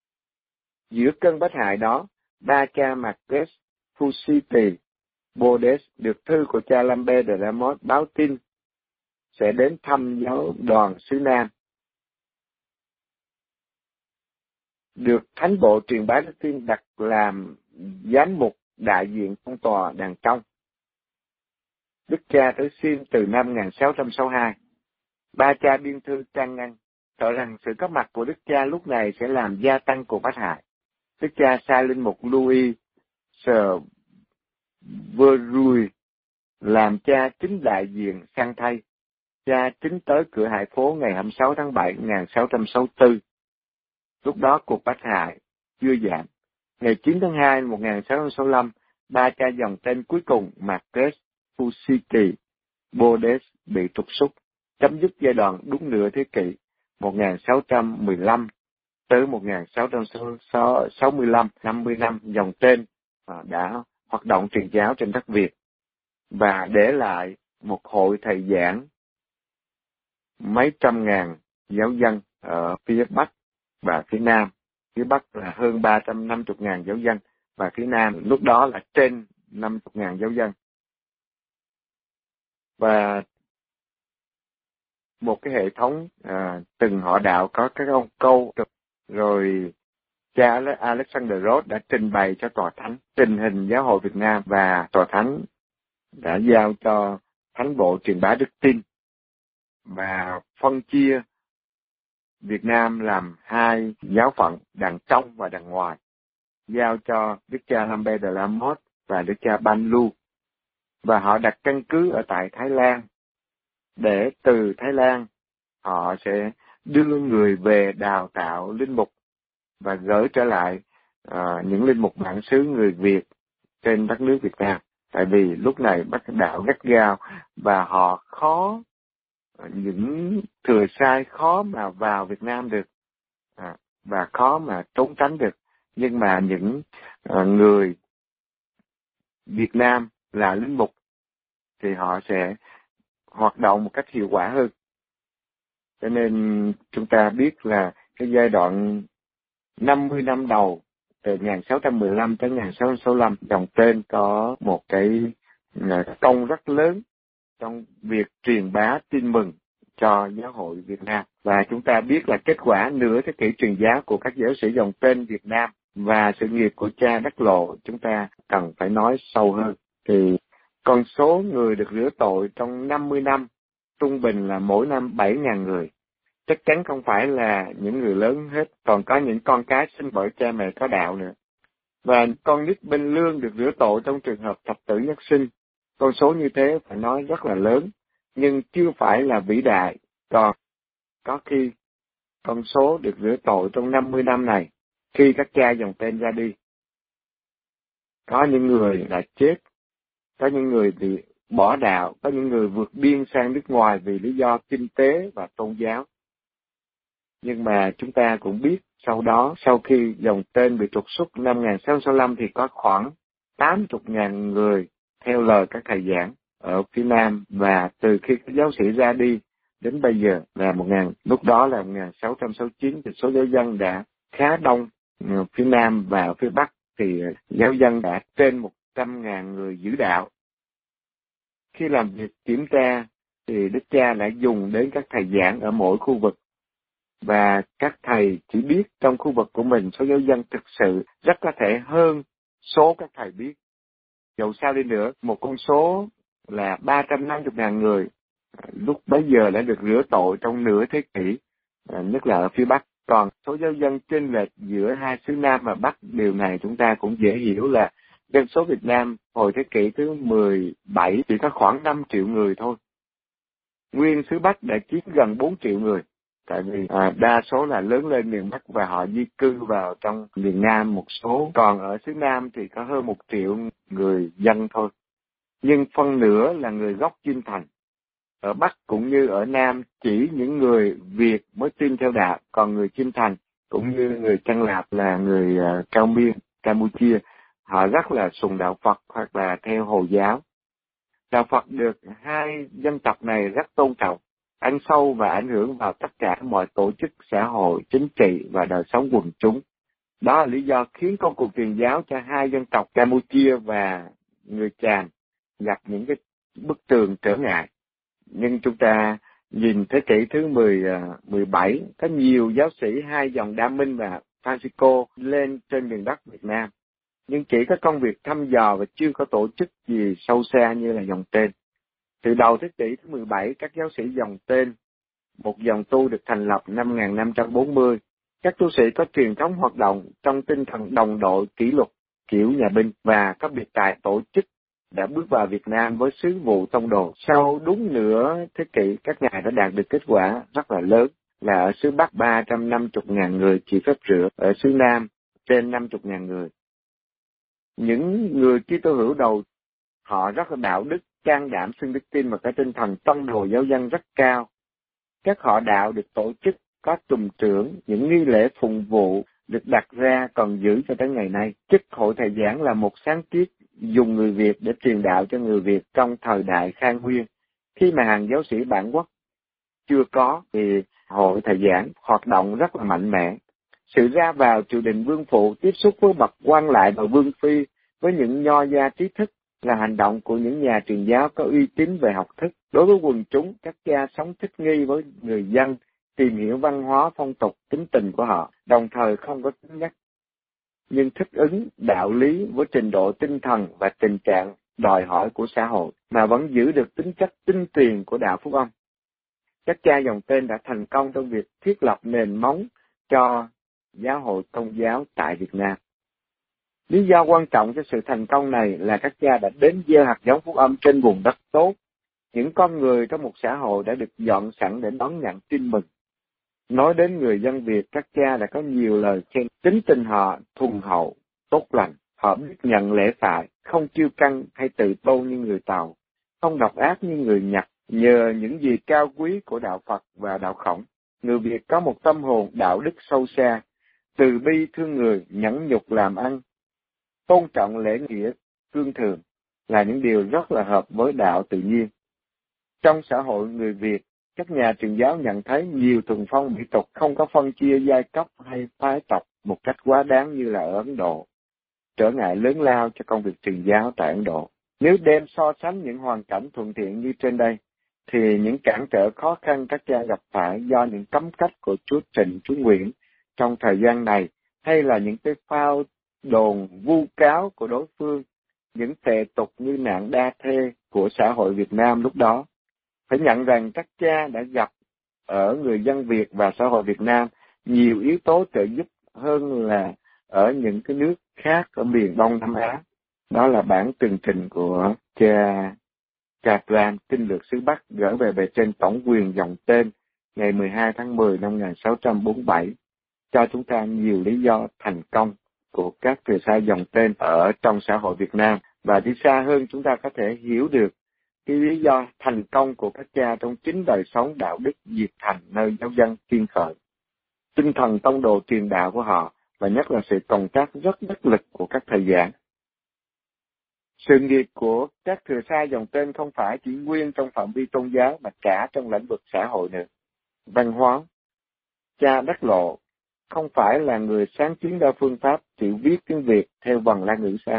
Giữa cơn bách hại đó, 3 cha Marques, Fusiti, Bodes được thư của cha Lambe de la Motte báo tin sẽ đến thăm giáo đoàn xứ Nam. Được thánh bộ truyền bá đức tin đặt làm giám mục đại diện trong tòa đàn trong. Đức cha tới xin từ năm 1662. 3 cha biên thư can ngăn, sợ rằng sự có mặt của đức cha lúc này sẽ làm gia tăng cuộc bách hại. Đức cha sai linh mục Louis Verrui làm cha chính đại diện sang thay. Cha chính tới cửa Hải Phố ngày 26 tháng 7 1664. Lúc đó cuộc bách hại chưa giảm. Ngày 9 tháng 2 1665, 3 cha dòng tên cuối cùng Marques, Fusiti, Bodes bị trục xuất, chấm dứt giai đoạn đúng nửa thế kỷ 1615 tới 1665, 50 năm dòng tên đã hoạt động truyền giáo trên đất Việt và để lại một hội thầy giảng mấy trăm ngàn giáo dân ở phía Bắc và phía Nam. Phía Bắc là hơn 350.000 giáo dân và phía Nam lúc đó là trên 50.000 giáo dân. Và một cái hệ thống từng họ đạo có các ông câu, rồi cha Alexander Rhodes đã trình bày cho tòa thánh tình hình giáo hội Việt Nam, và tòa thánh đã giao cho thánh bộ truyền bá đức tin và phân chia Việt Nam làm 2 giáo phận, đằng trong và đằng ngoài, giao cho đức cha Lambe de la Motte và đức cha Ban Lu, và họ đặt căn cứ ở tại Thái Lan, để từ Thái Lan họ sẽ đưa người về đào tạo linh mục và gửi trở lại những linh mục bản xứ người Việt trên đất nước Việt Nam. Tại vì lúc này Bắc đạo gắt gao và họ khó, những thừa sai khó mà vào Việt Nam được và khó mà trốn tránh được. Nhưng mà những người Việt Nam là linh mục thì họ sẽ hoạt động một cách hiệu quả hơn. Cho nên chúng ta biết là cái giai đoạn 50 năm đầu từ 1615 tới 1665, dòng tên có một cái công rất lớn trong việc truyền bá tin mừng cho giáo hội Việt Nam. Và chúng ta biết là kết quả nửa thế kỷ truyền giáo của các giáo sĩ dòng tên Việt Nam và sự nghiệp của cha Đắc Lộ, chúng ta cần phải nói sâu hơn. Thì con số người được rửa tội trong 50 năm trung bình là mỗi năm 7.000 người. Chắc chắn không phải là những người lớn hết, còn có những con cái sinh bởi cha mẹ có đạo nữa. Và con nít bên lương được rửa tội trong trường hợp thập tử nhất sinh. Con số như thế phải nói rất là lớn, nhưng chưa phải là vĩ đại. Còn có khi con số được rửa tội trong 50 năm này, khi các cha dòng tên ra đi. Có những người đã chết, có những người bị bỏ đạo, có những người vượt biên sang nước ngoài vì lý do kinh tế và tôn giáo. Nhưng mà chúng ta cũng biết sau đó, sau khi dòng tên bị trục xuất năm 1665 thì có khoảng 80.000 người theo lời các thầy giảng ở phía Nam, và từ khi các giáo sĩ ra đi đến bây giờ là lúc đó là 1669 thì số giáo dân đã khá đông. Phía Nam và phía Bắc thì giáo dân đã trên 100.000 người giữ đạo. Khi làm việc kiểm tra thì Đức Cha đã dùng đến các thầy giảng ở mỗi khu vực, và các thầy chỉ biết trong khu vực của mình số giáo dân thực sự rất có thể hơn số các thầy biết. Dẫu sao đi nữa, một con số là 350.000 người lúc bấy giờ đã được rửa tội trong nửa thế kỷ, nhất là ở phía Bắc. Còn số giáo dân chênh lệch giữa hai xứ Nam và Bắc, điều này chúng ta cũng dễ hiểu là dân số Việt Nam hồi thế kỷ thứ 17 chỉ có khoảng 5 triệu người thôi. Nguyên xứ Bắc đã chiếm gần 4 triệu người, tại vì đa số là lớn lên miền Bắc và họ di cư vào trong miền Nam một số, còn ở xứ Nam thì có hơn 1 triệu người dân thôi. Nhưng phân nửa là người gốc Chiêm Thành. Ở Bắc cũng như ở Nam chỉ những người Việt mới tin theo đạo, còn người Chiêm Thành cũng như người Chân Lạp là người Cao Miên, Campuchia, họ rất là sùng đạo Phật hoặc là theo Hồi giáo. Đạo Phật được hai dân tộc này rất tôn trọng, ăn sâu và ảnh hưởng vào tất cả mọi tổ chức xã hội, chính trị và đời sống quần chúng. Đó là lý do khiến công cuộc truyền giáo cho hai dân tộc Campuchia và người Chàm gặp những cái bức tường trở ngại. Nhưng chúng ta nhìn thế kỷ thứ 17, có nhiều giáo sĩ hai dòng Đa Minh và Francisco lên trên miền Bắc Việt Nam, nhưng chỉ có công việc thăm dò và chưa có tổ chức gì sâu xa như là dòng tên. Từ đầu thế kỷ thứ 17, các giáo sĩ dòng tên, một dòng tu được thành lập năm 1540. Các tu sĩ có truyền thống hoạt động trong tinh thần đồng đội kỷ luật kiểu nhà binh và có biệt tài tổ chức đã bước vào Việt Nam với sứ vụ tông đồ. Sau đúng nửa thế kỷ, các ngài đã đạt được kết quả rất là lớn, là ở xứ Bắc 350.000 người chịu phép rửa, ở xứ Nam trên 50.000 người. Những người Kitô hữu đầu, họ rất là đạo đức, can đảm xưng đức tin và cái tinh thần tông đồ giáo dân rất cao. Các họ đạo được tổ chức, có trùm trưởng, những nghi lễ phụng vụ được đặt ra còn giữ cho tới ngày nay. Chức hội thầy giảng là một sáng kiến dùng người Việt để truyền đạo cho người Việt trong thời đại Khang Nguyên. Khi mà hàng giáo sĩ bản quốc chưa có thì hội thầy giảng hoạt động rất là mạnh mẽ. Sự ra vào triều đình vương phụ, tiếp xúc với bậc quan lại và vương phi, với những nho gia trí thức là hành động của những nhà truyền giáo có uy tín về học thức. Đối với quần chúng, các cha sống thích nghi với người dân, tìm hiểu văn hóa phong tục, tính tình của họ, đồng thời không có cứng nhắc, nhưng thích ứng đạo lý với trình độ tinh thần và tình trạng đòi hỏi của xã hội, mà vẫn giữ được tính chất tinh tuyền của đạo Phúc Âm. Các cha dòng tên đã thành công trong việc thiết lập nền móng cho giáo hội Công giáo tại Việt Nam. Lý do quan trọng cho sự thành công này là các cha đã đến gieo hạt giống Phúc Âm trên vùng đất tốt. Những con người trong một xã hội đã được dọn sẵn để đón nhận tin mừng. Nói đến người dân Việt, các cha đã có nhiều lời khen. Tính tình họ thuần hậu, tốt lành, họ biết nhận lễ phải, không kiêu căng hay tự tôn như người Tàu, không độc ác như người Nhật. Nhờ những gì cao quý của đạo Phật và đạo Khổng, người Việt có một tâm hồn đạo đức sâu xa, từ bi thương người, nhẫn nhục làm ăn, tôn trọng lễ nghĩa, cương thường là những điều rất là hợp với đạo tự nhiên. Trong xã hội người Việt, các nhà truyền giáo nhận thấy nhiều thuần phong mỹ tục, không có phân chia giai cấp hay phái tộc một cách quá đáng như là ở Ấn Độ, trở ngại lớn lao cho công việc truyền giáo tại Ấn Độ. Nếu đem so sánh những hoàn cảnh thuận tiện như trên đây, thì những cản trở khó khăn các cha gặp phải do những cấm cách của Chúa Trịnh, Chúa Nguyễn trong thời gian này, hay là những cái phao đồn vu cáo của đối phương, những tệ tục như nạn đa thê của xã hội Việt Nam lúc đó, phải nhận rằng các cha đã gặp ở người dân Việt và xã hội Việt Nam nhiều yếu tố trợ giúp hơn là ở những cái nước khác ở miền Đông Nam Á. Đó là bản tường trình của cha Capran, kinh lược xứ Bắc, gửi về bề trên tổng quyền dòng tên ngày 12 tháng 10 năm 1647, cho chúng ta nhiều lý do thành công của các thừa sai dòng tên ở trong xã hội Việt Nam. Và đi xa hơn, chúng ta có thể hiểu được cái lý do thành công của các cha trong chính đời sống đạo đức diệt thành nơi giáo dân kiên khởi, tinh thần tông đồ truyền đạo của họ, và nhất là sự cộng tác rất đắc lực của các thầy giảng. Sự nghiệp của các thừa sai dòng tên không phải chỉ nguyên trong phạm vi tôn giáo mà cả trong lĩnh vực xã hội nữa. Văn hóa, cha Đắc Lộ không phải là người sáng kiến ra phương pháp chịu viết tiếng Việt theo vần La ngữ sao?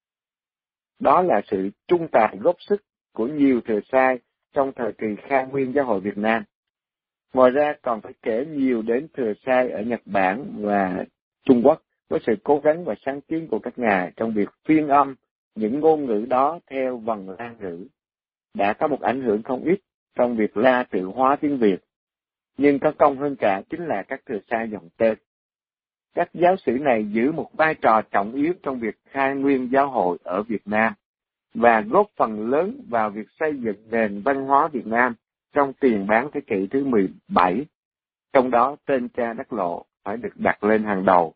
Đó là sự trung tài góp sức của nhiều thừa sai trong thời kỳ khai nguyên giáo hội Việt Nam. Ngoài ra còn phải kể nhiều đến thừa sai ở Nhật Bản và Trung Quốc với sự cố gắng và sáng kiến của các ngài trong việc phiên âm những ngôn ngữ đó theo vần La ngữ. Đã có một ảnh hưởng không ít trong việc La tự hóa tiếng Việt, nhưng có công hơn cả chính là các thừa sai dòng tên. Các giáo sĩ này giữ một vai trò trọng yếu trong việc khai nguyên giáo hội ở Việt Nam và góp phần lớn vào việc xây dựng nền văn hóa Việt Nam trong tiền bán thế kỷ thứ 17. Trong đó tên cha Đắc Lộ phải được đặt lên hàng đầu.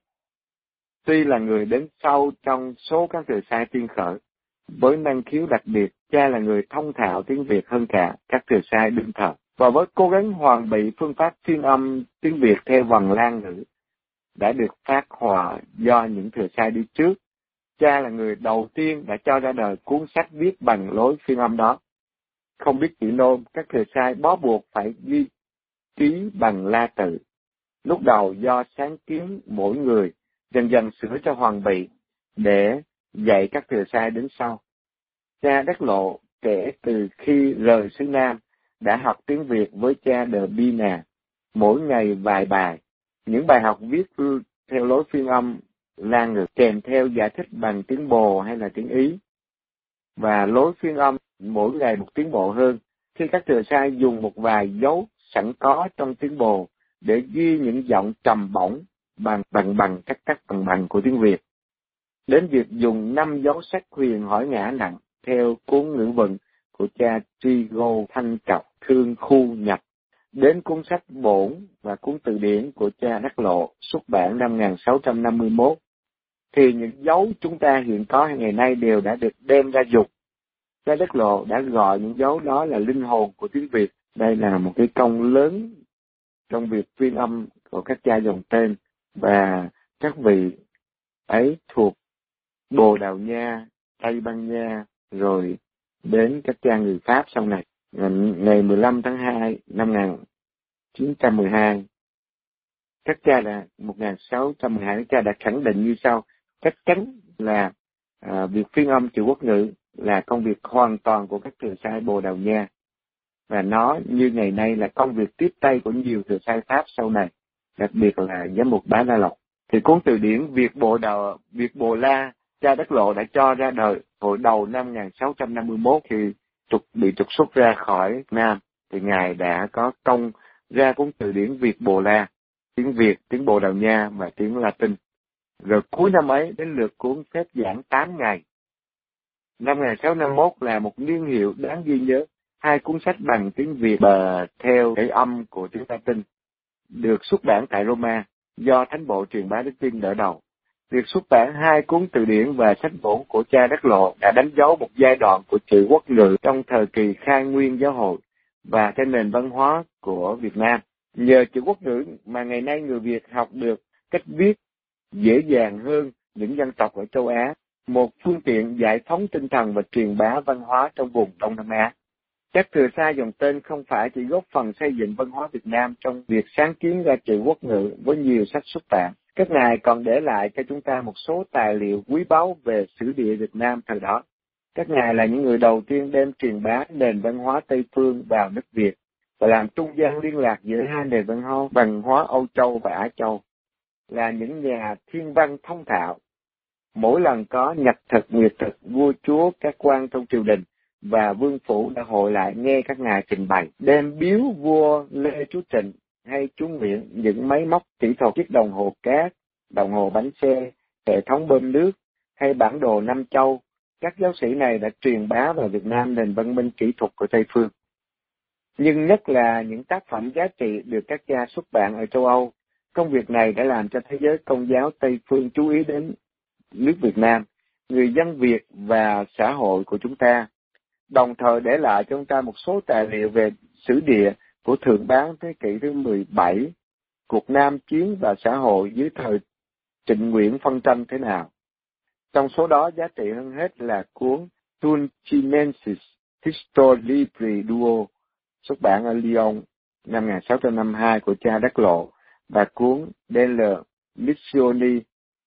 Tuy là người đến sau trong số các thừa sai tiên khởi, với năng khiếu đặc biệt, cha là người thông thạo tiếng Việt hơn cả các thừa sai đương thời, và với cố gắng hoàn bị phương pháp phiên âm tiếng Việt theo vần Lan ngữ đã được phát họa do những thừa sai đi trước. Cha là người đầu tiên đã cho ra đời cuốn sách viết bằng lối phiên âm đó. Không biết chữ nôm, các thừa sai bó buộc phải ghi ký bằng La tự. Lúc đầu do sáng kiến mỗi người, dần dần sửa cho hoàn bị để dạy các thừa sai đến sau. Cha Đắc Lộ kể từ khi rời xứ Nam đã học tiếng Việt với cha Đờ Bi Nà, mỗi ngày vài bài. Những bài học viết theo lối phiên âm La ngữ kèm theo giải thích bằng tiếng Bồ hay là tiếng Ý. Và lối phiên âm mỗi ngày một tiến bộ hơn khi các thừa sai dùng một vài dấu sẵn có trong tiếng Bồ để ghi những giọng trầm bổng bằng các cắt bằng của tiếng Việt. Đến việc dùng 5 dấu sắc huyền hỏi ngã nặng theo cuốn ngữ vận của cha Trigo Thanh Cọc Thương Khu Nhập, đến cuốn sách bổn và cuốn từ điển của cha Đắc Lộ xuất bản năm 1651, thì những dấu chúng ta hiện có ngày nay đều đã được đem ra dùng. Cha Đắc Lộ đã gọi những dấu đó là linh hồn của tiếng Việt. Đây là một cái công lớn trong việc phiên âm của các cha dòng tên, và các vị ấy thuộc Bồ Đào Nha, Tây Ban Nha, rồi đến các cha người Pháp sau này. Ngày 15 tháng 2 năm 1912, các cha là 1612, các cha đã khẳng định như sau: chắc chắn là việc phiên âm chữ quốc ngữ là công việc hoàn toàn của các thừa sai Bồ Đào Nha, và nó như ngày nay là công việc tiếp tay của nhiều thừa sai Pháp sau này, đặc biệt là giám mục Bá La Lộc. Thì cuốn từ điển Việt Bồ La cha Đắc Lộ đã cho ra đời hồi đầu năm 1651 khi bị trục xuất ra khỏi Nam, thì ngài đã có công ra cuốn từ điển Việt Bồ La, tiếng Việt, tiếng Bồ Đào Nha và tiếng Latin. Rồi cuối năm ấy đến lượt cuốn phép giảng 8 ngày. Năm 1651 là một niên hiệu đáng ghi nhớ. 2 cuốn sách bằng tiếng Việt và theo cái âm của tiếng Latin được xuất bản tại Roma do Thánh Bộ truyền bá đức tin đỡ đầu. Việc xuất bản 2 cuốn từ điển và sách bổn của cha Đắc Lộ đã đánh dấu một giai đoạn của chữ quốc ngữ trong thời kỳ khai nguyên giáo hội và trên nền văn hóa của Việt Nam. Nhờ chữ quốc ngữ mà ngày nay người Việt học được cách viết dễ dàng hơn những dân tộc ở châu Á, một phương tiện giải phóng tinh thần và truyền bá văn hóa trong vùng Đông Nam Á. Các thừa sai dòng tên không phải chỉ góp phần xây dựng văn hóa Việt Nam trong việc sáng kiến ra chữ quốc ngữ với nhiều sách xuất bản. Các ngài còn để lại cho chúng ta một số tài liệu quý báu về sử địa Việt Nam thời đó. Các ngài là những người đầu tiên đem truyền bá nền văn hóa Tây phương vào nước Việt và làm trung gian liên lạc giữa hai nền văn hóa Âu Châu và Á Châu. Là những nhà thiên văn thông thạo. Mỗi lần có nhật thực, nguyệt thực, vua chúa, các quan trong triều đình và vương phủ đã hội lại nghe các ngài trình bày, đem biếu vua Lê Chú Trịnh hay chú Nguyễn những máy móc kỹ thuật, chiếc đồng hồ cát, đồng hồ bánh xe, hệ thống bơm nước hay bản đồ Nam Châu. Các giáo sĩ này đã truyền bá vào Việt Nam nền văn minh kỹ thuật của Tây phương. Nhưng nhất là những tác phẩm giá trị được các cha xuất bản ở châu Âu. Công việc này đã làm cho thế giới Công giáo Tây phương chú ý đến nước Việt Nam, người dân Việt và xã hội của chúng ta, đồng thời để lại cho chúng ta một số tài liệu về sử địa của Thượng Bán thế kỷ thứ 17, cuộc Nam chiến và xã hội dưới thời Trịnh Nguyễn phân tranh thế nào. Trong số đó giá trị hơn hết là cuốn Tulchinensis Historia Duo, xuất bản ở Lyon năm 1652 của cha Đắc Lộ, và cuốn Delle Missioni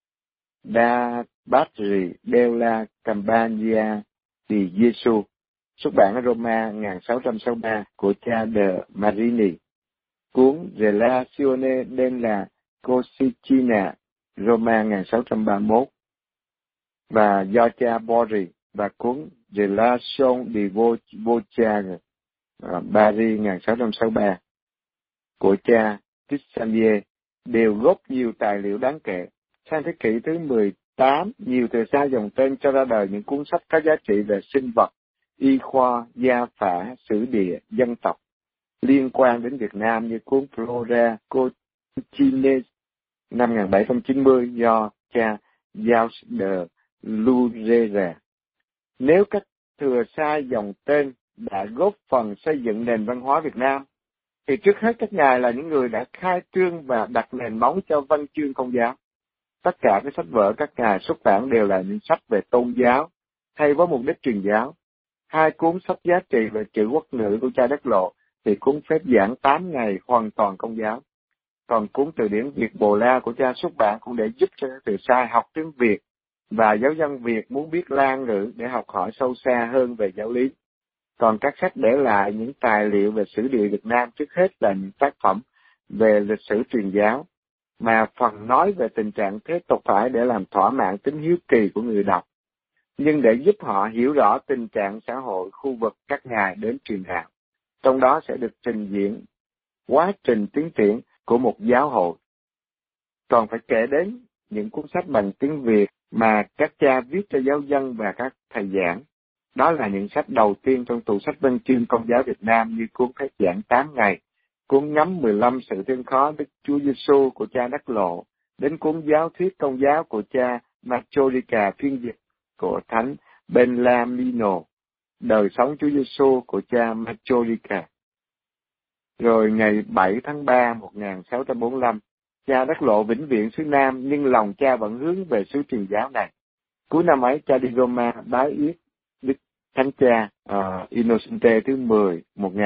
da Padre della Campagna di Gesù, xuất bản ở Roma 1663 của cha De Marini, cuốn Relazione della Cosicina, Roma 1631, và do cha Bori, và cuốn Relation di Voce, Paris 1663 của cha Tissanier, đều góp nhiều tài liệu đáng kể. Sang thế kỷ thứ 18, nhiều từ xa dòng tên cho ra đời những cuốn sách có giá trị về sinh vật, y khoa, gia phả, sử địa, dân tộc liên quan đến Việt Nam như cuốn Flora Cochinese năm 1790 do cha Jacques de Lurera. Nếu các thừa sai dòng tên đã góp phần xây dựng nền văn hóa Việt Nam, thì trước hết các ngài là những người đã khai trương và đặt nền móng cho văn chương Công giáo. Tất cả các sách vở các ngài xuất bản đều là những sách về tôn giáo hay với mục đích truyền giáo. Hai cuốn sách giá trị về chữ quốc ngữ của cha Đắc Lộ thì cuốn Phép giảng 8 ngày hoàn toàn Công giáo. Còn cuốn từ điển Việt Bồ La của cha xuất bản cũng để giúp cho từ sai học tiếng Việt và giáo dân Việt muốn biết Lan ngữ để học hỏi sâu xa hơn về giáo lý. Còn các sách để lại những tài liệu về sử địa Việt Nam trước hết là những tác phẩm về lịch sử truyền giáo, mà phần nói về tình trạng thế tục phải để làm thỏa mãn tính hiếu kỳ của người đọc, nhưng để giúp họ hiểu rõ tình trạng xã hội khu vực các ngài đến truyền đạo. Trong đó sẽ được trình diễn quá trình tiến triển của một giáo hội. Còn phải kể đến những cuốn sách bằng tiếng Việt mà các cha viết cho giáo dân và các thầy giảng. Đó là những sách đầu tiên trong tủ sách văn chương Công giáo Việt Nam như cuốn Phép giảng 8 ngày, cuốn Ngắm 15 sự thương khó Đức Chúa Giêsu của cha Đắc Lộ, đến cuốn Giáo thuyết Công giáo của cha Machorica phiên dịch của Thánh Benlamino, Đời sống Chúa Giêsu của cha Machorica. Rồi ngày 7 tháng 3 1645, cha Đắc Lộ vĩnh viễn xứ Nam, nhưng lòng cha vẫn hướng về xứ truyền giáo này. Cuối năm ấy, cha đi Roma bái yết Đức Thánh cha Innocente thứ 10,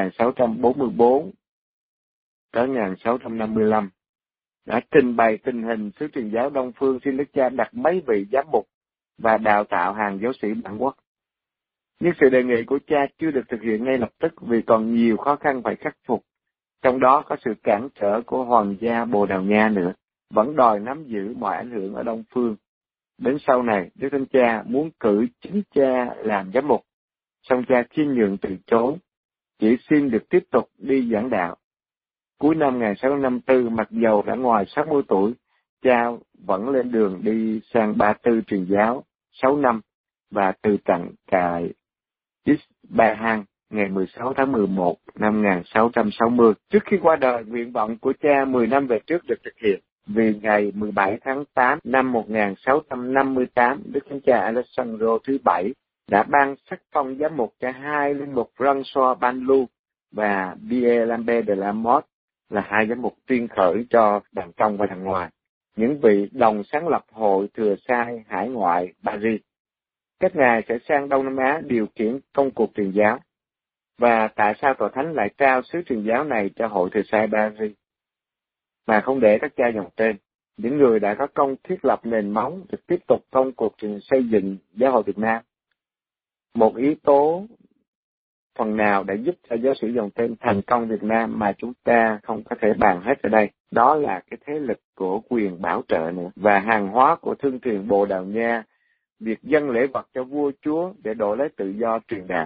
1644 tới 1655, đã trình bày tình hình xứ truyền giáo Đông Phương, xin Đức cha đặt mấy vị giám mục và đào tạo hàng giáo sĩ bản quốc. Nhưng sự đề nghị của cha chưa được thực hiện ngay lập tức vì còn nhiều khó khăn phải khắc phục. Trong đó có sự cản trở của Hoàng gia Bồ Đào Nha nữa, vẫn đòi nắm giữ mọi ảnh hưởng ở Đông Phương. Đến sau này, Đức Thánh Cha muốn cử chính cha làm giám mục, song cha khiêm nhường từ chối, chỉ xin được tiếp tục đi giảng đạo. Cuối năm 1654, mặc dầu đã ngoài 60 tuổi, cha vẫn lên đường đi sang Ba Tư truyền giáo 6 năm và từ trận tại Ispahan ngày 16 tháng 11 năm 1660. Trước khi qua đời, nguyện vọng của cha 10 năm về trước được thực hiện. Vì ngày 17 tháng 8 năm 1658, Đức Thánh Cha Alessandro thứ 7 đã ban sắc phong giám mục cho hai linh mục François Banlu và Pierre Lambert de la Motte, là hai giám mục tuyên khởi cho đàn trong và đàn ngoài, những vị đồng sáng lập hội Thừa Sai hải ngoại Paris. Các ngài sẽ sang Đông Nam Á điều khiển công cuộc truyền giáo. Và tại sao Tòa Thánh lại trao sứ truyền giáo này cho hội Thừa Sai Paris, mà không để các cha dòng tên, những người đã có công thiết lập nền móng để tiếp tục công cuộc xây dựng giáo hội Việt Nam? Một yếu tố phần nào đã giúp cho giáo sĩ dòng tên thành công Việt Nam mà chúng ta không có thể bàn hết ở đây, đó là cái thế lực của quyền bảo trợ nữa, và hàng hóa của thương thuyền Bồ Đào Nha, việc dâng lễ vật cho vua chúa để đổi lấy tự do truyền đạo.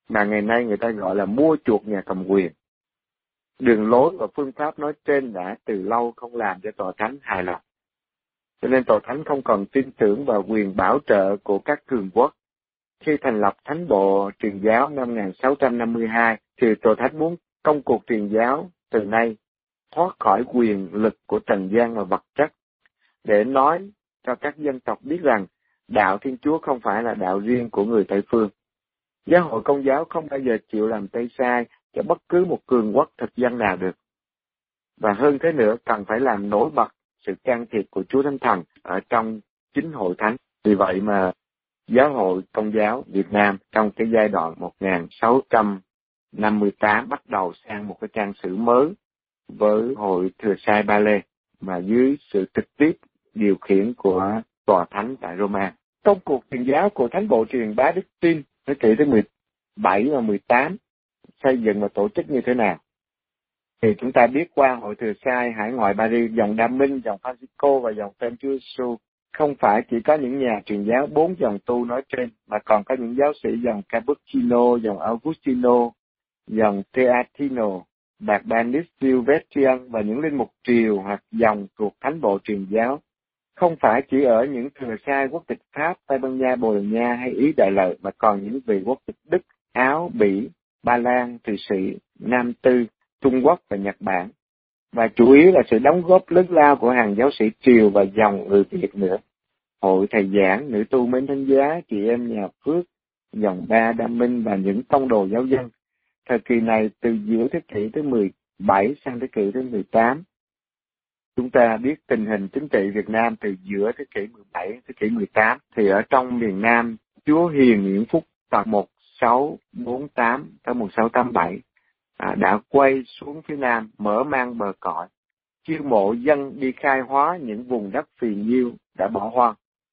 mà ngày nay người ta gọi là mua chuộc nhà cầm quyền. Đường lối và phương pháp nói trên đã từ lâu không làm cho Tòa Thánh hài lòng. Cho nên Tòa Thánh không còn tin tưởng vào quyền bảo trợ của các cường quốc. Khi thành lập Thánh bộ truyền giáo năm 1652, thì Tòa Thánh muốn công cuộc truyền giáo từ nay thoát khỏi quyền lực của trần gian và vật chất, để nói cho các dân tộc biết rằng đạo Thiên Chúa không phải là đạo riêng của người Tây phương. Giáo hội Công giáo không bao giờ chịu làm tay sai cho bất cứ một cường quốc thực dân nào được. Và hơn thế nữa, cần phải làm nổi bật sự can thiệp của Chúa Thánh Thần ở trong chính hội thánh. Vì vậy mà Giáo hội Công giáo Việt Nam trong cái giai đoạn 1658 bắt đầu sang một cái trang sử mới với Hội Thừa Sai Ba Lê, mà dưới sự trực tiếp điều khiển của Tòa Thánh tại Roma. Công cuộc truyền giáo của Thánh bộ truyền bá đức tin thế kỷ thứ 17 và 18 xây dựng và tổ chức như thế nào? Thì chúng ta biết qua Hội Thừa Sai hải ngoại Paris, dòng Đa Minh, dòng Francisco và dòng Tên Chúa Giêsu không phải chỉ có những nhà truyền giáo 4 dòng tu nói trên, mà còn có những giáo sĩ dòng Cappuccino, dòng Augustino, dòng Teatino, Barbanis, Silvestrian và những linh mục triều hoặc dòng thuộc Thánh bộ truyền giáo. Không phải chỉ ở những thừa sai quốc tịch Pháp, Tây Ban Nha, Bồ Đào Nha hay Ý Đại Lợi, mà còn những vị quốc tịch Đức, Áo, Bỉ, Ba Lan, Thụy Sĩ, Nam Tư, Trung Quốc và Nhật Bản. Và chủ yếu là sự đóng góp lớn lao của hàng giáo sĩ triều và dòng người Việt nữa. Hội Thầy Giảng, Nữ tu Mến Thánh Giá, Chị Em Nhà Phước, dòng Ba Đa Minh và những tông đồ giáo dân. Thời kỳ này từ giữa thế kỷ thứ 17 sang thế kỷ thứ 18. Chúng ta biết tình hình chính trị Việt Nam từ giữa thế kỷ 17 thế kỷ 18 thì ở trong miền Nam, Chúa Hiền Nguyễn Phúc tập 1648 tới 1687 đã quay xuống phía Nam, mở mang bờ cõi, chiêu mộ dân đi khai hóa những vùng đất phì nhiêu đã bỏ hoang.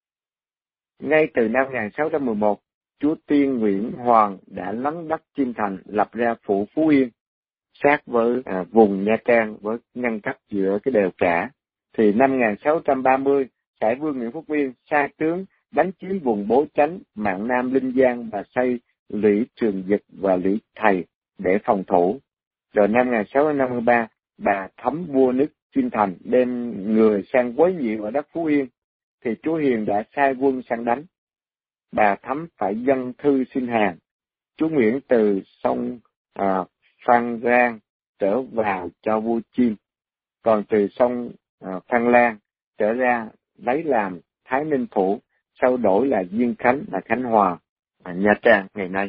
Ngay từ năm 1611, Chúa Tiên Nguyễn Hoàng đã lấn đất Chiêm Thành, lập ra phủ Phú Yên, sát với vùng Nha Trang với ngăn cách giữa cái đèo Cả. Thì năm 1630, Sải Vương Nguyễn Phúc Yên sai tướng đánh chiếm vùng Bố Chánh, Mạn Nam, Linh Giang và xây lũy Trường Dịch và lũy Thầy để phòng thủ. Rồi năm 1653, bà Thấm vua nước Chiêm Thành đem người sang quấy nhiễu ở đất Phú Yên, thì Chúa Hiền đã sai quân sang đánh. Bà Thấm phải dâng thư xin hàng. Chúa Nguyễn từ sông Phan Rang trở vào cho vua Chiêm, còn từ sông Phan Lan trở ra lấy làm Thái Ninh Phủ, sau đổi là Diên Khánh, là Khánh Hòa, Nha Trang ngày nay.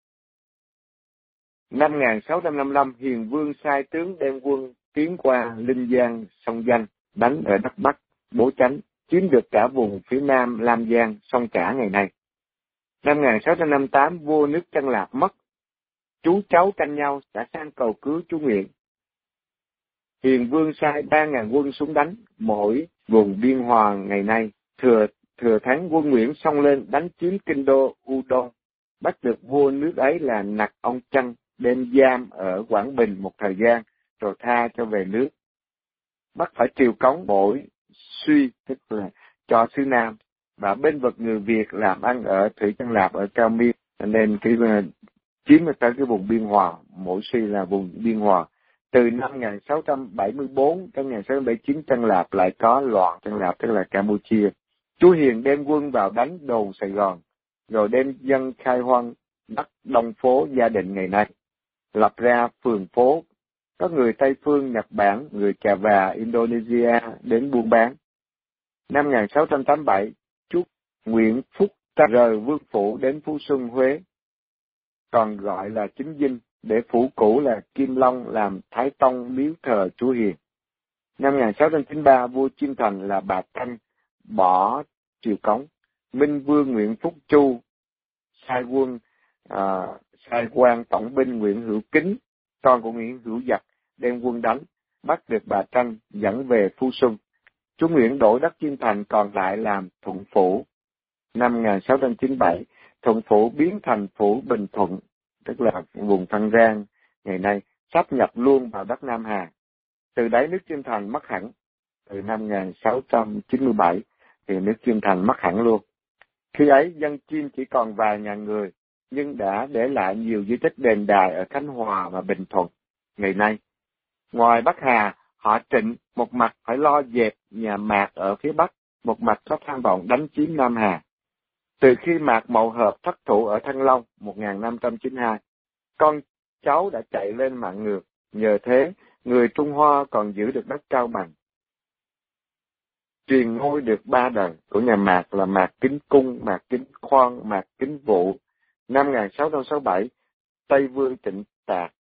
Năm 1655, Hiền Vương sai tướng đem quân tiến qua Linh Giang, sông Danh, đánh ở đất Bắc, Bố Chánh, chiếm được cả vùng phía Nam Lam Giang, sông Cả ngày nay. Năm 1658, vua nước Chân Lạp mất, chú cháu tranh nhau đã sang cầu cứu Chúa Nguyễn. Hiền Vương sai 3.000 quân xuống đánh, mỗi vùng Biên Hòa ngày nay. Thừa thắng quân Nguyễn xông lên đánh chiếm kinh đô Udon, bắt được vua nước ấy là Nặc Ông Trân, đem giam ở Quảng Bình một thời gian, rồi tha cho về nước. Bắt phải triều cống bổi suy, tức là cho xứ Nam, và bên vực người Việt làm ăn ở Thủy Chân Lạp ở Cao Miên, nên chiếm tới cái vùng Biên Hòa, mỗi suy là vùng Biên Hòa. Từ năm 1674 đến 1679, Chân Lạp lại có loạn Chân Lạp, tức là Campuchia. Chúa Hiền đem quân vào đánh đồn Sài Gòn, rồi đem dân khai hoang đất Đông Phố Gia Định ngày nay, lập ra phường phố. Có người Tây Phương, Nhật Bản, người Chà Và, Indonesia đến buôn bán. Năm 1687, Chúa Nguyễn Phúc rời Vương Phủ đến Phú Xuân, Huế, còn gọi là Chính Dinh, để phủ cũ là Kim Long làm Thái Tông miếu thờ Chúa Hiền. Năm 1693, vua Chiêm Thành là Bà Thanh bỏ triều cống. Minh Vương Nguyễn Phúc Chu sai quan tổng binh Nguyễn Hữu Kính, con của Nguyễn Hữu Giặc, đem quân đánh, bắt được Bà Tranh, dẫn về Phú Xuân. Chúa Nguyễn đổi đất Chiêm Thành còn lại làm Thuận Phủ. Năm 1697, Thuận Phủ biến thành Phủ Bình Thuận, tức là vùng Phan Rang ngày nay, sáp nhập luôn vào đất Nam Hà. Từ đấy nước Chiêm Thành mất hẳn. Từ năm 1697 thì nước Chiêm Thành mất hẳn luôn. Khi ấy dân Chiêm chỉ còn vài ngàn người, nhưng đã để lại nhiều di tích đền đài ở Khánh Hòa và Bình Thuận ngày nay. Ngoài Bắc Hà, họ Trịnh một mặt phải lo dẹp nhà Mạc ở phía Bắc, một mặt có tham vọng đánh chiếm Nam Hà. Từ khi Mạc Mậu Hợp thất thủ ở Thăng Long 1592, con cháu đã chạy lên mạng ngược, nhờ thế người Trung Hoa còn giữ được đất Cao Bằng. Truyền ngôi được 3 đời của nhà Mạc là Mạc Kính Cung, Mạc Kính Khoan, Mạc Kính Vụ. Năm 1667, Tây Vương Trịnh Tạc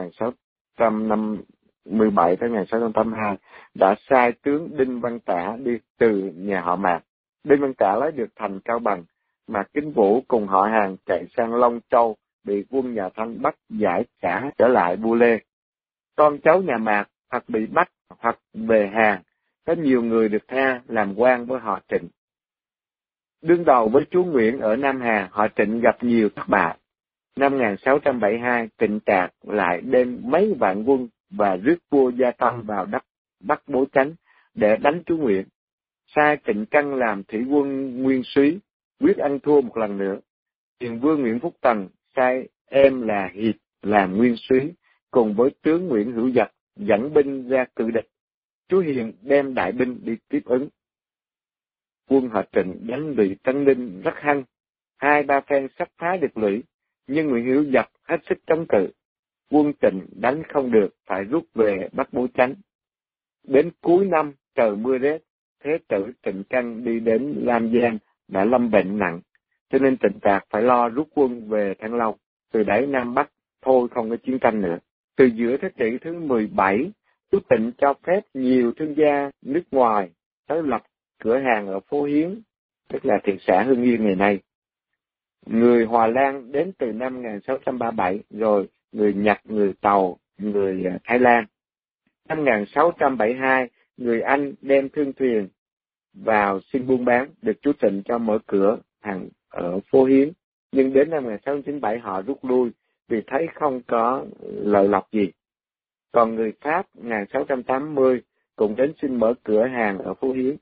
1657 tới 1682 đã sai tướng Đinh Văn Tả đi từ nhà họ Mạc. Đinh Văn Tả lấy được thành Cao Bằng. Mạc Kính Vũ cùng họ hàng chạy sang Long Châu, bị quân nhà Thanh bắt giải trả trở lại Bu Lê. Con cháu nhà Mạc hoặc bị bắt hoặc về Hàn, có nhiều người được tha làm quan với họ Trịnh. Đương đầu với chúa Nguyễn ở Nam Hà, họ Trịnh gặp nhiều thất bại. Năm 1672, Trịnh Tạc lại đem mấy vạn quân và rước vua Gia Tân vào đất Bắc Bố Chánh để đánh chúa Nguyễn. Sai Trịnh Căn làm thủy quân nguyên soái, quyết ăn thua một lần nữa. Hiền vương Nguyễn Phúc Tần sai em là Hiệp làm nguyên soái, cùng với tướng Nguyễn Hữu Dật dẫn binh ra cự địch. Chúa Hiền đem đại binh đi tiếp ứng. Quân họ Trịnh đánh lụy Tân Ninh rất hăng, 2-3 phen sắp phá được lũy, nhưng Nguyễn Hữu Dật hết sức chống cự. Quân Trịnh đánh không được, phải rút về Bắc Bố Chánh. Đến cuối năm trời mưa rét, Thế tử Trịnh Căn đi đến Lam Giang đã lâm bệnh nặng, cho nên Trịnh Tạc phải lo rút quân về Thăng Long. Từ đấy Nam Bắc thôi không có chiến tranh nữa. Từ giữa thế kỷ thứ 17, chúa Trịnh cho phép nhiều thương gia nước ngoài tới lập cửa hàng ở phố Hiến, tức là thị xã Hưng Yên ngày nay. Người Hòa Lan đến từ năm 1637, rồi người Nhật, người Tàu, người Thái Lan. Năm 1672, người Anh đem thương thuyền vào xin buôn bán, được chúa Trịnh cho mở cửa hàng ở phố Hiến. Nhưng đến năm 1697 họ rút lui vì thấy không có lợi lộc gì. Còn người Pháp 1680 cũng đến xin mở cửa hàng ở phố Hiến.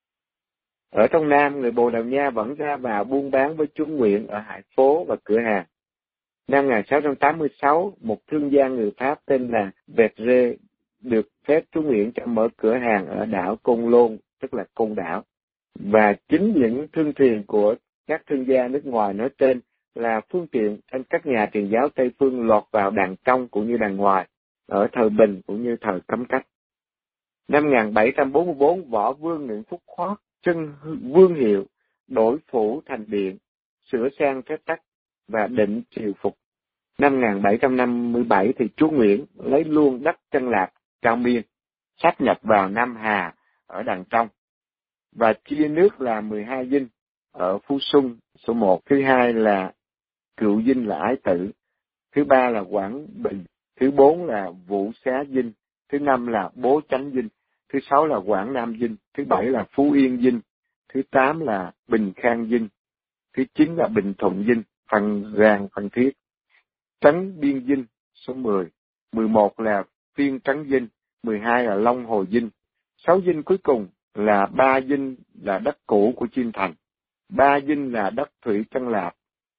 Ở trong Nam, người Bồ Đào Nha vẫn ra vào buôn bán với chúa Nguyễn ở Hải Phố và cửa hàng. Năm 1686, một thương gia người Pháp tên là Vedré được phép chúa Nguyễn cho mở cửa hàng ở đảo Côn Lôn, tức là Côn Đảo. Và chính những thương thuyền của các thương gia nước ngoài nói trên là phương tiện trên các nhà truyền giáo Tây Phương lọt vào đàn trong cũng như đàn ngoài, ở thời Bình cũng như thời Cấm Cách. Năm 1744, võ vương Nguyễn Phúc Khoác trưng vương hiệu, đổi phủ thành điện, sửa sang phép tắc và định triều phục. Năm 1757 thì chúa Nguyễn lấy luôn đất Chân Lạp, Cao Miên, sáp nhập vào Nam Hà ở đằng trong và chia nước là 12 dinh ở Phú Xuân số 1, thứ hai là Cựu Dinh là Ái Tử, thứ ba là Quảng Bình, thứ 4 là Vũ Xá Dinh, thứ 5 là Bố Chánh Dinh, thứ 6 là Quảng Nam Dinh, thứ 7 là Phú Yên Dinh, thứ 8 là Bình Khang Dinh, thứ 9 là Bình Thuận Dinh, Phan Rang, Phan Thiết. Trấn Biên Dinh số 10, 11 là Phiên Trấn Dinh, 12 là Long Hồ Dinh. 6 dinh cuối cùng là 3 dinh là đất cũ của Chiêm Thành, 3 dinh là đất thủy Chân Lạp.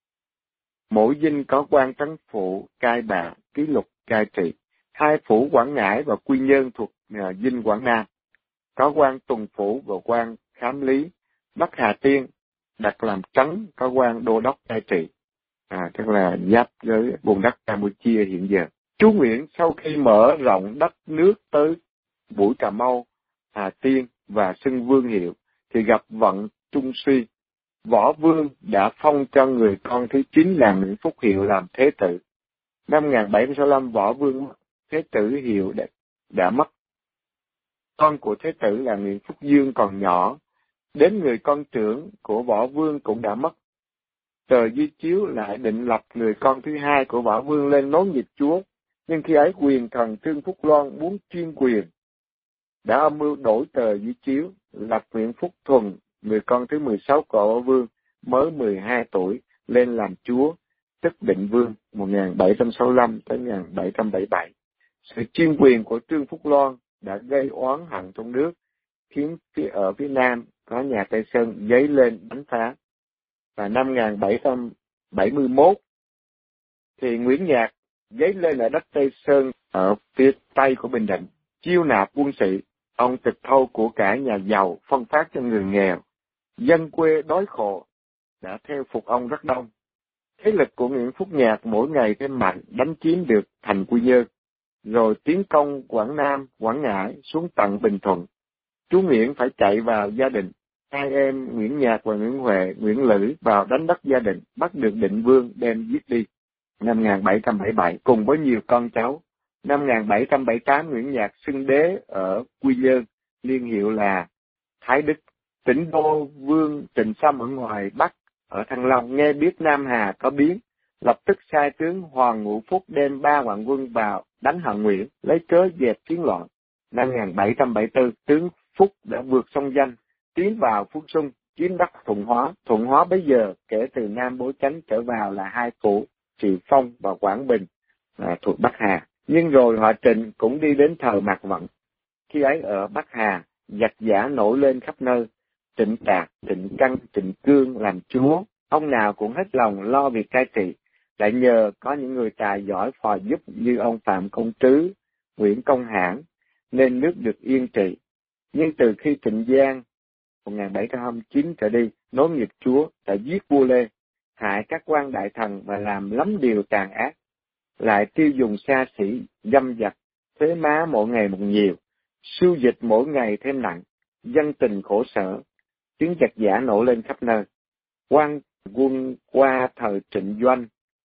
Mỗi dinh có quan trấn phụ, cai bạ, ký lục, cai trị. 2 phủ Quảng Ngãi và Quy Nhơn thuộc dinh Quảng Nam. Có quan tuần phủ và quan khám lý. Bắc Hà Tiên đặt làm trấn, có quan đô đốc cai trị. Tức là giáp với vùng đất Campuchia hiện giờ. Chúa Nguyễn sau khi mở rộng đất nước tới Mũi Cà Mau, Hà Tiên và xưng vương hiệu thì gặp vận trung suy. Võ Vương đã phong cho người con thứ 9 là Nguyễn Phúc Hiệu làm thế tử. Năm 1765 Võ Vương thế tử Hiệu đã mất. Con của thế tử là Nguyễn Phúc Dương còn nhỏ, đến người con trưởng của Võ Vương cũng đã mất. Tờ Di Chiếu lại định lập người con thứ 2 của Võ Vương lên nối nghiệp chúa, nhưng khi ấy quyền thần Trương Phúc Loan muốn chuyên quyền, đã âm mưu đổi tờ Di Chiếu, lập Nguyễn Phúc Thuần, người con thứ 16 của Võ Vương, mới 12 tuổi, lên làm chúa, tức Định Vương, 1765 tới 1777. Sự chuyên quyền của Trương Phúc Loan đã gây oán hận trong nước, khiến ở phía Nam có nhà Tây Sơn dấy lên đánh phá. Và năm 1771, thì Nguyễn Nhạc dấy lên ở đất Tây Sơn ở phía tây của Bình Định, chiêu nạp quân sĩ. Ông tịch thu của cải nhà giàu, phân phát cho người nghèo. Dân quê đói khổ đã theo phục ông rất đông. Thế lực của Nguyễn Phúc Nhạc mỗi ngày thêm mạnh, đánh chiếm được thành Quy Nhơn, rồi tiến công Quảng Nam, Quảng Ngãi xuống tận Bình Thuận. Chú Nguyễn phải chạy vào gia đình. Hai em Nguyễn Nhạc và Nguyễn Huệ, Nguyễn Lữ vào đánh đất gia đình, bắt được Định Vương đem giết đi. Năm 1777 cùng với nhiều con cháu. Năm 1778 Nguyễn Nhạc xưng đế ở Quy Nhơn, niên hiệu là Thái Đức. Tỉnh đô vương Trịnh Sâm ở ngoài Bắc ở Thăng Long nghe biết Nam Hà có biến, lập tức sai tướng Hoàng Ngũ Phúc đem 3 vạn quân vào đánh Hận Nguyễn, lấy cớ dẹp chiến loạn. Năm 1774 tướng Phúc đã vượt sông Danh, tiến vào Phú Xuân, chiếm đất Thuận Hóa. Thuận Hóa bây giờ kể từ Nam Bố Chánh trở vào là hai phủ Trị Phong và Quảng Bình thuộc Bắc Hà. Nhưng rồi họ Trịnh cũng đi đến thời Mạc Vận. Khi ấy ở Bắc Hà, giặc giả nổi lên khắp nơi. Trịnh Đạt, Trịnh Căn, Trịnh Cương làm chúa, ông nào cũng hết lòng lo việc cai trị, lại nhờ có những người tài giỏi phò giúp như ông Phạm Công Trứ, Nguyễn Công Hãn, nên nước được yên trị. Nhưng từ khi Trịnh Giang 1729 trở đi, nối nghiệp chúa đã giết vua Lê, hại các quan đại thần và làm lắm điều tàn ác, lại tiêu dùng xa xỉ, dâm dặt, thuế má mỗi ngày một nhiều, sưu dịch mỗi ngày thêm nặng, dân tình khổ sở, tiếng giặc giả nổi lên khắp nơi. Quan quân qua thời Trịnh Doanh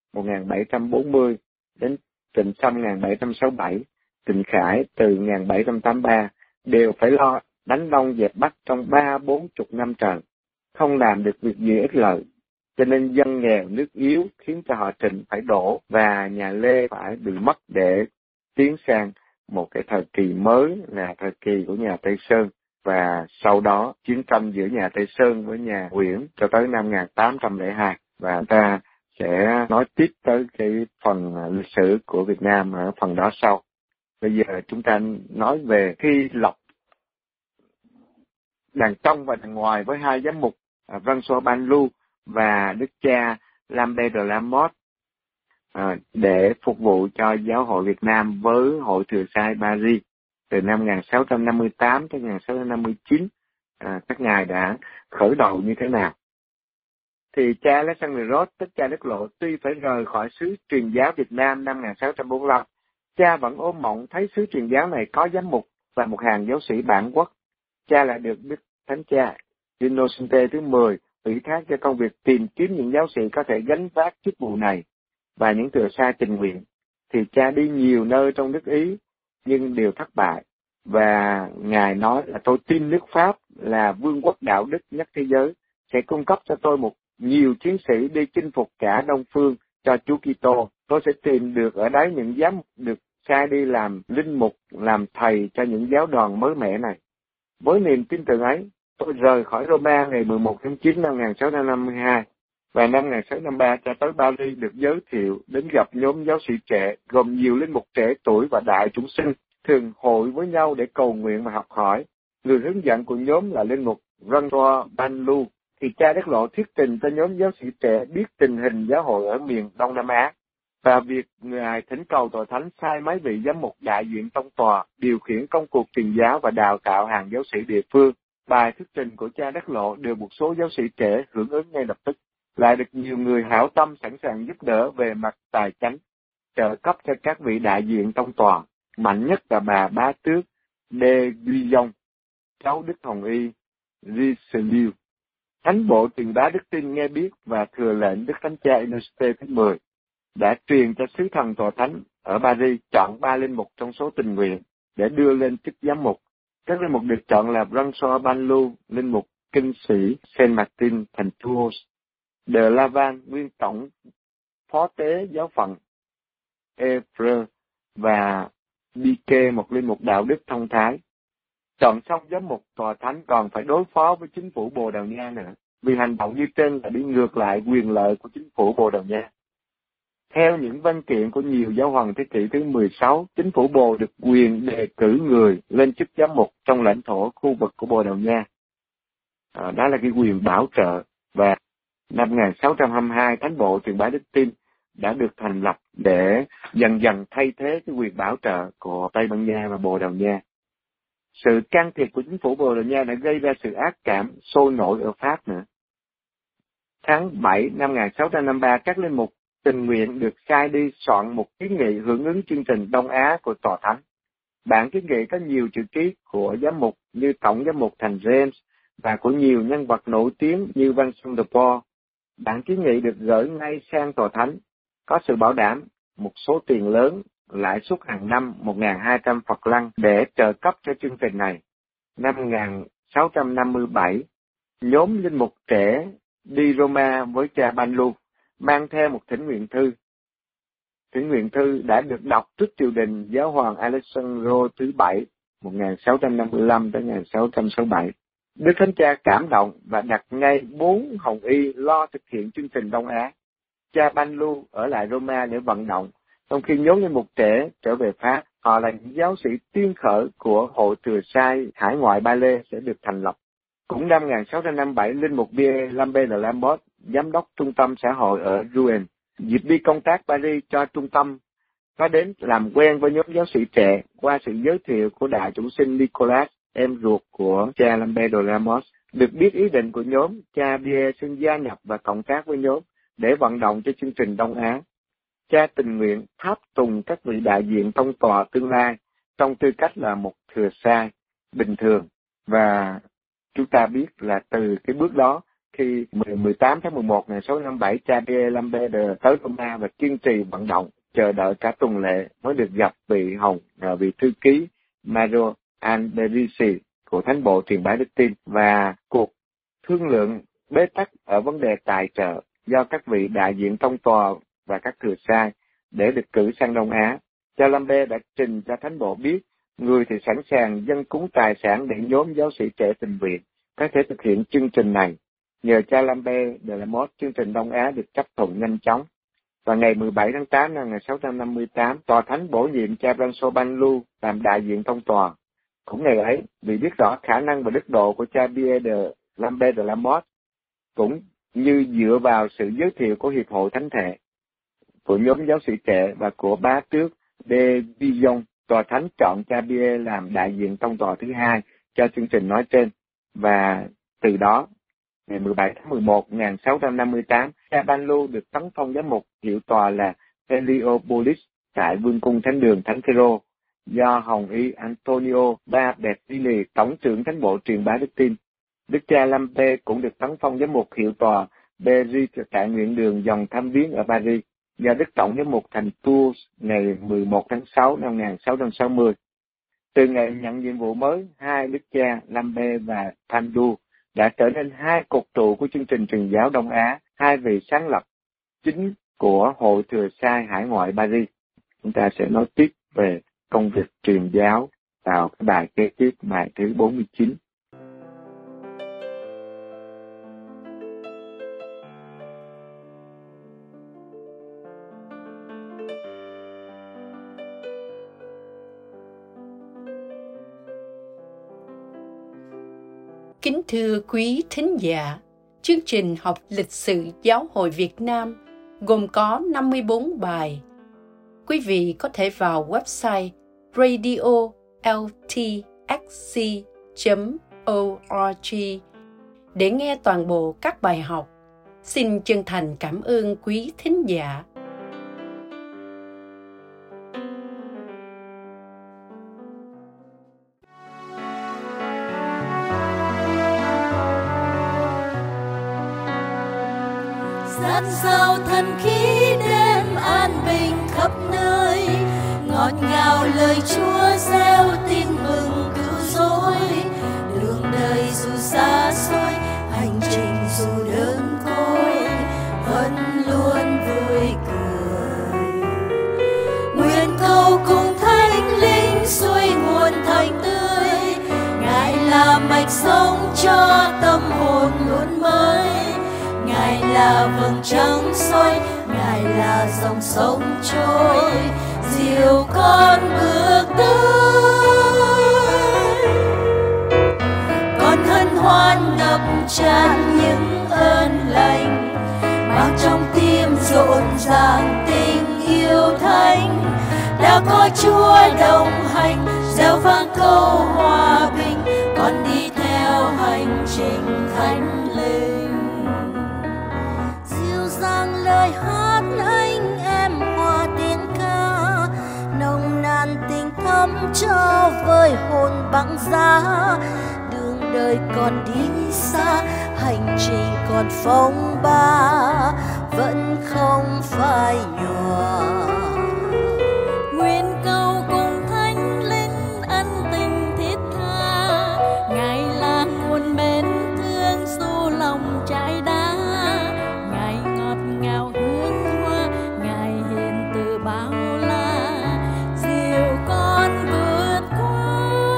1740 đến Trịnh Sâm 1767, Trịnh Khải từ 1783 đều phải lo đánh Đông dẹp Bắc trong 30-40 năm trời, không làm được việc gì ích lợi, cho nên dân nghèo nước yếu khiến cho họ Trịnh phải đổ và nhà Lê phải bị mất để tiến sang một cái thời kỳ mới là thời kỳ của nhà Tây Sơn. Và sau đó chiến tranh giữa nhà Tây Sơn với nhà Nguyễn cho tới năm 1802, và ta sẽ nói tiếp tới cái phần lịch sử của Việt Nam ở phần đó sau. Bây giờ chúng ta nói về khi lập đàn trong và đàn ngoài với hai giám mục François Ban-Lu và đức cha Lambert de la Mothe để phục vụ cho giáo hội Việt Nam với hội Thừa Sai Paris từ năm 1658 tới 1659. Các ngài đã khởi đầu như thế nào? Thì cha Alexander Rốt, tức cha Đức Lộ, tuy phải rời khỏi xứ truyền giáo Việt Nam năm 1645, cha vẫn ôm mộng thấy xứ truyền giáo này có giám mục và một hàng giáo sĩ bản quốc. Cha lại được Đức Thánh Cha Innocente thứ 10 ủy thác cho công việc tìm kiếm những giáo sĩ có thể gánh vác chức vụ này và những thừa sai tình nguyện. Thì cha đi nhiều nơi trong nước Ý nhưng đều thất bại, và ngài nói là tôi tin nước Pháp là vương quốc đạo đức nhất thế giới sẽ cung cấp cho tôi nhiều chiến sĩ đi chinh phục cả Đông phương cho Chúa Kitô. Tôi sẽ tìm được ở đấy những giám mục được sai đi làm linh mục, làm thầy cho những giáo đoàn mới mẻ này. Với niềm tin tưởng ấy, tôi rời khỏi Roma ngày 11 tháng 9 năm 1652, và năm 1653 cha tới Paris được giới thiệu đến gặp nhóm giáo sĩ trẻ, gồm nhiều linh mục trẻ tuổi và đại chúng sinh, thường hội với nhau để cầu nguyện và học hỏi. Người hướng dẫn của nhóm là linh mục François Ban-Lu. Thì cha Đức Lộ thuyết trình cho nhóm giáo sĩ trẻ biết tình hình giáo hội ở miền Đông Nam Á, và việc ngài thỉnh cầu tòa thánh sai mấy vị giám mục đại diện tông tòa điều khiển công cuộc truyền giáo và đào tạo hàng giáo sĩ địa phương. Bài thuyết trình của cha Đức Lộ được một số giáo sĩ trẻ hưởng ứng ngay lập tức, lại được nhiều người hảo tâm sẵn sàng giúp đỡ về mặt tài chánh, trợ cấp cho các vị đại diện tông tòa. Mạnh nhất là bà Bá Tước de Guillaume, cháu Đức Hồng Y Richelieu. Thánh bộ truyền bá đức tin nghe biết và thừa lệnh Đức Thánh Cha Innocente thứ 10 đã truyền cho sứ thần tòa thánh ở Paris chọn 3 linh mục trong số tình nguyện để đưa lên chức giám mục. Các linh mục được chọn là François Ban-Lu, linh mục kinh sĩ Saint Martin thành Tours, de Laval, nguyên tổng phó tế giáo phận Évreux, và Biquet, một linh mục đạo đức thông thái. Chọn xong giám mục, tòa thánh còn phải đối phó với chính phủ Bồ Đào Nha nữa, vì hành động như trên là đi ngược lại quyền lợi của chính phủ Bồ Đào Nha. Theo những văn kiện của nhiều giáo hoàng thế kỷ thứ 16, chính phủ Bồ được quyền đề cử người lên chức giám mục trong lãnh thổ khu vực của Bồ Đào Nha. Đó là cái quyền bảo trợ. Và năm 1622, Thánh bộ truyền bá đức tin đã được thành lập để dần dần thay thế cái quyền bảo trợ của Tây Ban Nha và Bồ Đào Nha. Sự can thiệp của chính phủ Bồ Đào Nha đã gây ra sự ác cảm sôi nổi ở Pháp nữa. Tháng 7 năm 1653, các linh mục tình nguyện được sai đi soạn một kiến nghị hưởng ứng chương trình Đông Á của Tòa Thánh. Bản kiến nghị có nhiều chữ ký của giám mục như Tổng giám mục thành James và của nhiều nhân vật nổi tiếng như Vincent de Paul. Bản kiến nghị được gửi ngay sang Tòa Thánh, có sự bảo đảm một số tiền lớn, lãi suất hàng năm 1.200 Phật lăng để trợ cấp cho chương trình này. Năm 1657, nhóm linh mục trẻ đi Roma với cha Banlu, mang theo một thỉnh nguyện thư. Thỉnh nguyện thư đã được đọc trước triều đình giáo hoàng Alessandro thứ 7, 1655 đến 1667. Đức Thánh Cha cảm động và đặt ngay 4 hồng y lo thực hiện chương trình Đông Á. Cha Banlu ở lại Roma để vận động, trong khi nhóm linh mục trẻ trở về Pháp. Họ là những giáo sĩ tiên khởi của Hội Thừa Sai hải ngoại Ba Lê sẽ được thành lập. Cũng năm 1657, linh mục Pierre Lambert de Lamothe, giám đốc trung tâm xã hội ở Rouen, dịp đi công tác Paris cho trung tâm, có đến làm quen với nhóm giáo sĩ trẻ qua sự giới thiệu của đại chủ sinh Nicolas, em ruột của cha Lambert de Lamothe. Được biết ý định của nhóm, cha Pierre xin gia nhập và cộng tác với nhóm để vận động cho chương trình Đông Á. Cha tình nguyện tháp tùng các vị đại diện tông tòa tương lai trong tư cách là một thừa sai bình thường. Và chúng ta biết là từ cái bước đó, khi 18 tháng 11 ngày 1657, cha Pierre Lambert tới Roma và kiên trì vận động, chờ đợi cả tuần lễ mới được gặp vị thư ký Mario Alberici của Thánh bộ truyền bá đức tin, và cuộc thương lượng bế tắc ở vấn đề tài trợ do các vị đại diện tông tòa và các thừa sai để được cử sang Đông Á. Cha Lambert đã trình cho Thánh bộ biết người thì sẵn sàng dâng cúng tài sản để nhóm giáo sĩ trẻ tình nguyện có thể thực hiện chương trình này. Nhờ cha Lambert de Lamothe, chương trình Đông Á được chấp thuận nhanh chóng. Và ngày 17 tháng 8 năm 1658, Tòa Thánh bổ nhiệm cha Branso Banlu làm đại diện tông tòa. Cũng ngày ấy, vì biết rõ khả năng và đức độ của cha Pierre Lambert de Lamothe, cũng như dựa vào sự giới thiệu của Hiệp hội Thánh thể, của nhóm giáo sĩ trẻ và của bá tước de Villon, Tòa Thánh chọn cha Pierre làm đại diện tông tòa thứ hai cho chương trình nói trên. Và từ đó, ngày 17 tháng 11 1658, cha Banlu được tấn phong giám mục hiệu tòa là Heliopolis tại Vương cung Thánh đường Thánh Phêrô, do Hồng y Antonio Babetini, tổng trưởng Thánh bộ truyền bá đức tin. Đức cha Lambert cũng được tấn phong giám mục hiệu tòa Berry tại nguyện đường dòng Thăm Viếng ở Paris, do Đức Tổng giám mục thành Tours ngày 11 tháng 6 năm 1660. Từ ngày nhận nhiệm vụ mới, hai đức cha Lambert và Pandu đã trở nên hai cột trụ của chương trình truyền giáo Đông Á, hai vị sáng lập chính của Hội Thừa Sai hải ngoại Paris. Chúng ta sẽ nói tiếp về công việc truyền giáo vào cái bài kế tiếp, bài thứ 49. Kính thưa quý thính giả, chương trình học lịch sử Giáo hội Việt Nam gồm có 54 bài. Quý vị có thể vào website radioltxc.org để nghe toàn bộ các bài học. Xin chân thành cảm ơn quý thính giả. Dạt dào thần khí đem an bình khắp nơi, ngọt ngào lời Chúa gieo tin mừng cứu rỗi. Đường đời dù xa xôi, hành trình dù đơn côi, vẫn luôn vui cười. Nguyện cầu cùng Thánh Linh xuôi nguồn thành tươi, Ngài là mạch sống cho tâm hồn luôn mới. Ngài là vầng trăng soi, Ngài là dòng sông trôi, dìu con bước tới. Con hân hoan ngập tràn những ơn lành, mang trong tim rộn ràng có Chúa đồng hành, reo vang câu hòa bình, con đi theo hành trình thánh linh. Dịu dàng lời hát anh em hòa tiếng ca, nồng nàn tình thắm cho với hồn băng giá. Đường đời còn đi xa, hành trình còn phong ba, vẫn không phai nhòa. Nguyện cầu cùng Thánh Linh ân tình thiết tha, Ngài là nguồn mến thương xô lòng trái đá. Ngài ngọt ngào hương hoa, Ngài hiền từ bao la, dìu con vượt qua.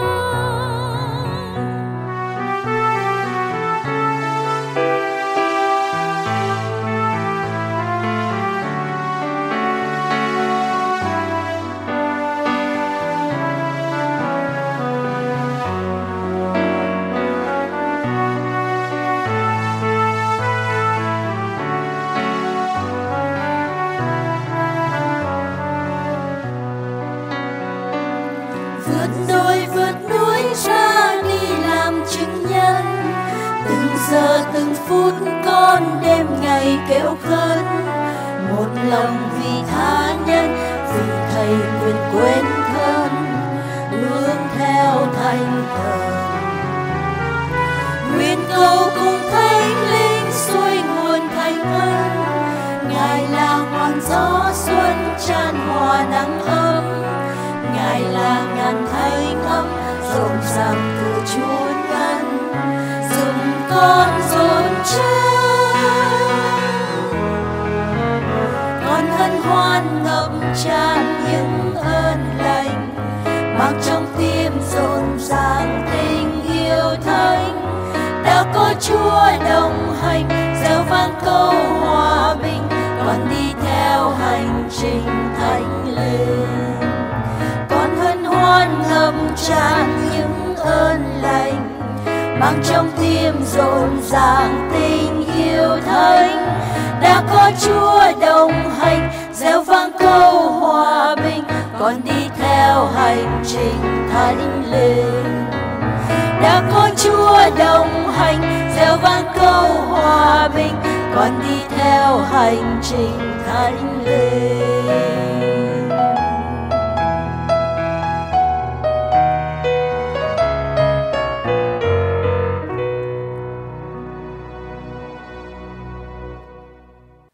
Vượt đồi vượt núi ra đi làm chứng nhân, từng giờ từng phút con đêm ngày kêu khấn. Một lòng vì tha nhân, vì Thầy nguyện quên thân, hướng theo Thánh Thần. Nguyện cầu cùng Thánh Linh xuôi nguồn thành ân, Ngài là ngọn gió xuân tràn hòa nắng ấm. Ngài là ngàn thanh âm rộn ràng từ chốn ngăn, dùng con dồn chân. Con hân hoan ngập tràn những ơn lành, mang trong tim rộn ràng tình yêu Thánh. Đã có Chúa đồng hành, reo vang câu hòa bình, con đi theo hành trình thánh linh. Con hân hoan ngập tràn những ơn lành, mang trong tim rộn ràng tình yêu Thánh. Đã có Chúa đồng hành, reo vang câu hòa bình, con đi theo hành trình thánh linh. Đã có Chúa đồng hành, reo vang câu hòa bình, con đi theo hành trình thánh linh.